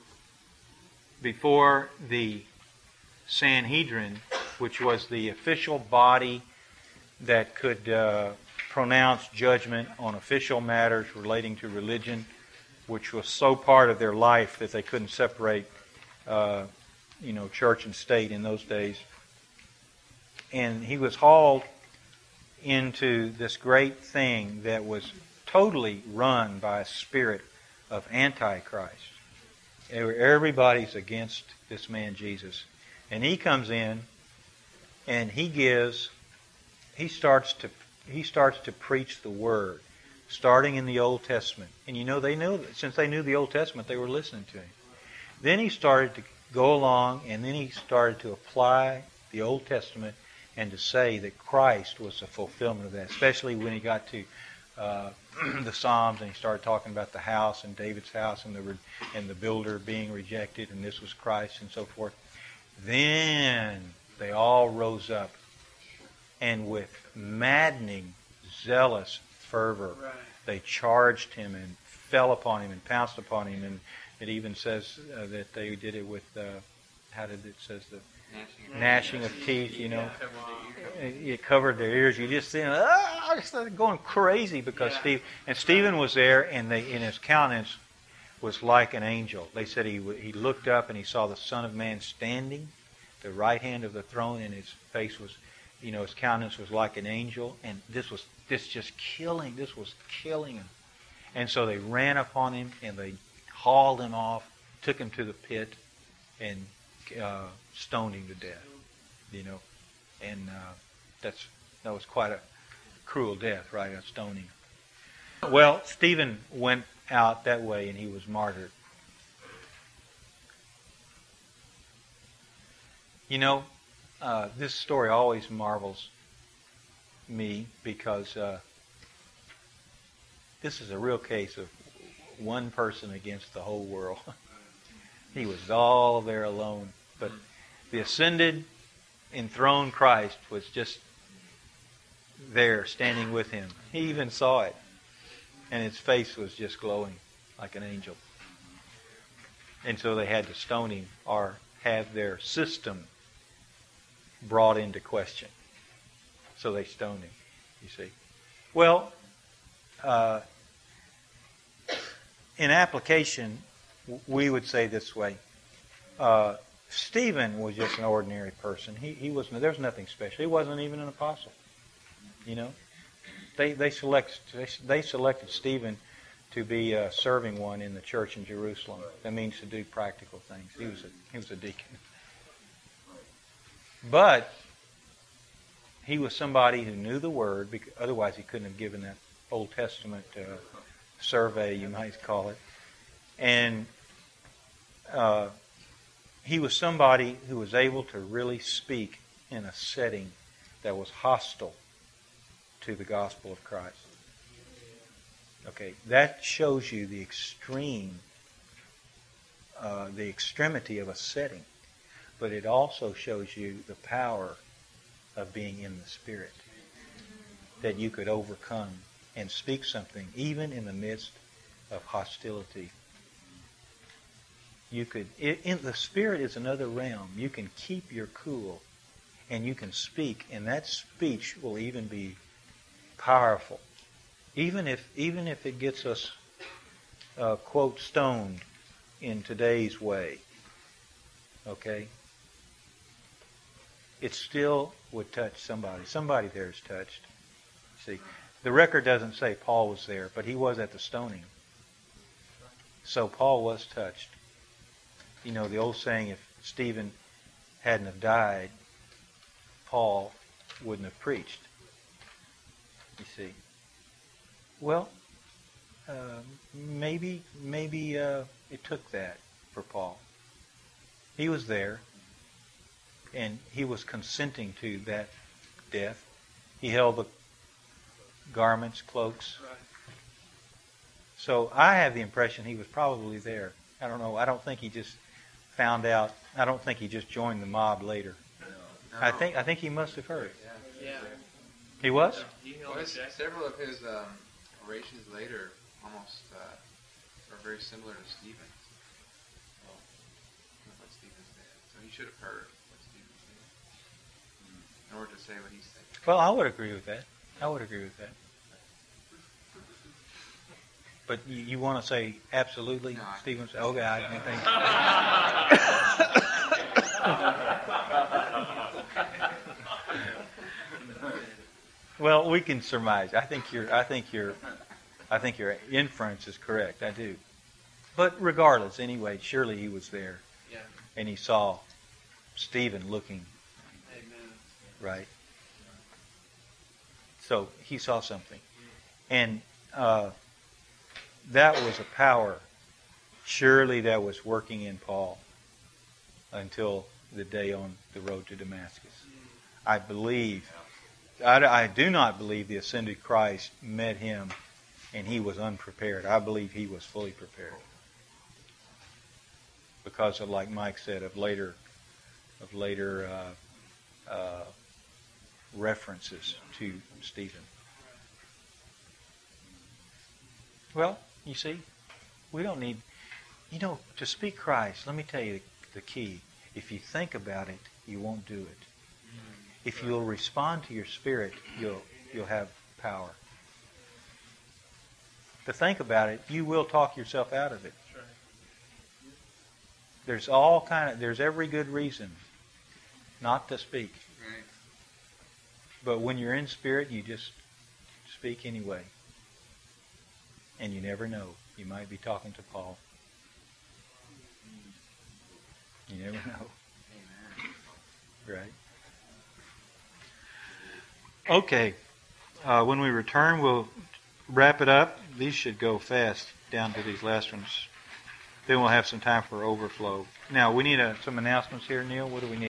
before the Sanhedrin, which was the official body that could uh, pronounce judgment on official matters relating to religion, which was so part of their life that they couldn't separate, uh, you know, church and state in those days. And he was hauled into this great thing that was totally run by a spirit of Antichrist. Everybody's against this man Jesus. And he comes in and he gives, he starts to he starts to preach the Word, starting in the Old Testament. And you know, they knew, since they knew the Old Testament, they were listening to him. Then he started to go along, and then he started to apply the Old Testament and to say that Christ was the fulfillment of that, especially when he got to uh, the Psalms and he started talking about the house and David's house and the and the builder being rejected, and this was Christ and so forth. Then they all rose up, and with maddening, zealous fervor, Right. they charged him and fell upon him and pounced upon him. And it even says uh, that they did it with, uh, how did it says the gnashing of teeth, you know. It covered their ears. You just see, ah, I started going crazy because Yeah. Steve and Stephen was there, and they, in his countenance was like an angel. They said he he looked up and he saw the Son of Man standing, the right hand of the throne, and his face was, you know, his countenance was like an angel, and this was this just killing. This was killing him, and so they ran upon him and they hauled him off, took him to the pit, and uh, stoned him to death. You know, and uh, that's that was quite a cruel death, right? A stoning. Well, Stephen went out that way and he was martyred. You know, uh, this story always marvels me because uh, this is a real case of one person against the whole world. He was all there alone. But the ascended, enthroned Christ was just there standing with him. He even saw it. And his face was just glowing like an angel. And so they had to stone him or have their system brought into question. So they stoned him, you see. Well, uh, in application, we would say this way. Uh, Stephen was just an ordinary person. He, he was, there's nothing special. He wasn't even an apostle. You know? They they select they, they selected Stephen to be a serving one in the church in Jerusalem. That means to do practical things. He was a he was a deacon. But he was somebody who knew the Word. Because otherwise, he couldn't have given that Old Testament uh, survey, you might call it. And uh, he was somebody who was able to really speak in a setting that was hostile to the gospel of Christ. Okay, that shows you the extreme, uh, the extremity of a setting. But it also shows you the power of being in the Spirit. That you could overcome and speak something even in the midst of hostility. You could, it, in the Spirit is another realm. You can keep your cool and you can speak, and that speech will even be powerful. Even if even if it gets us, uh, quote, stoned in today's way, okay, it still would touch somebody. Somebody there is touched. See, the record doesn't say Paul was there, but he was at the stoning. So Paul was touched. You know, the old saying, if Stephen hadn't have died, Paul wouldn't have preached. You see. Well, uh, maybe maybe uh, it took that for Paul. He was there, and he was consenting to that death. He held the garments, cloaks. So I have the impression he was probably there. I don't know. I don't think he just found out. I don't think he just joined the mob later. No. I think I think he must have heard. Yeah. Yeah. He was? Well, his- several of his um, orations later almost uh, are very similar to Stephen's. Well, what Stephen said. So he should have heard what Stephen said in order to say what he said. Well, I would agree with that. I would agree with that. But you, you want to say absolutely, No, I- Stephen? Okay, I can think. Well, we can surmise. I think your, I think your, I think your inference is correct. I do. But regardless, anyway, surely he was there, Yeah. and he saw Stephen looking Amen. right. So he saw something, and uh, that was a power. Surely that was working in Paul until the day on the road to Damascus. I believe. I, I do not believe the ascended Christ met him and he was unprepared. I believe he was fully prepared. Because of, like Mike said, of later of later uh, uh, references to Stephen. Well, you see, we don't need, you know, to speak Christ, let me tell you the key. If you think about it, you won't do it. If you'll respond to your spirit, you'll you'll have power. To think about it, you will talk yourself out of it. There's all kind of there's every good reason not to speak. Right. But when you're in spirit, you just speak anyway. And you never know. You might be talking to Paul. You never know. Right? Okay. Uh, when we return, we'll wrap it up. These should go fast down to these last ones. Then we'll have some time for overflow. Now, we need uh, some announcements here, Neil. What do we need?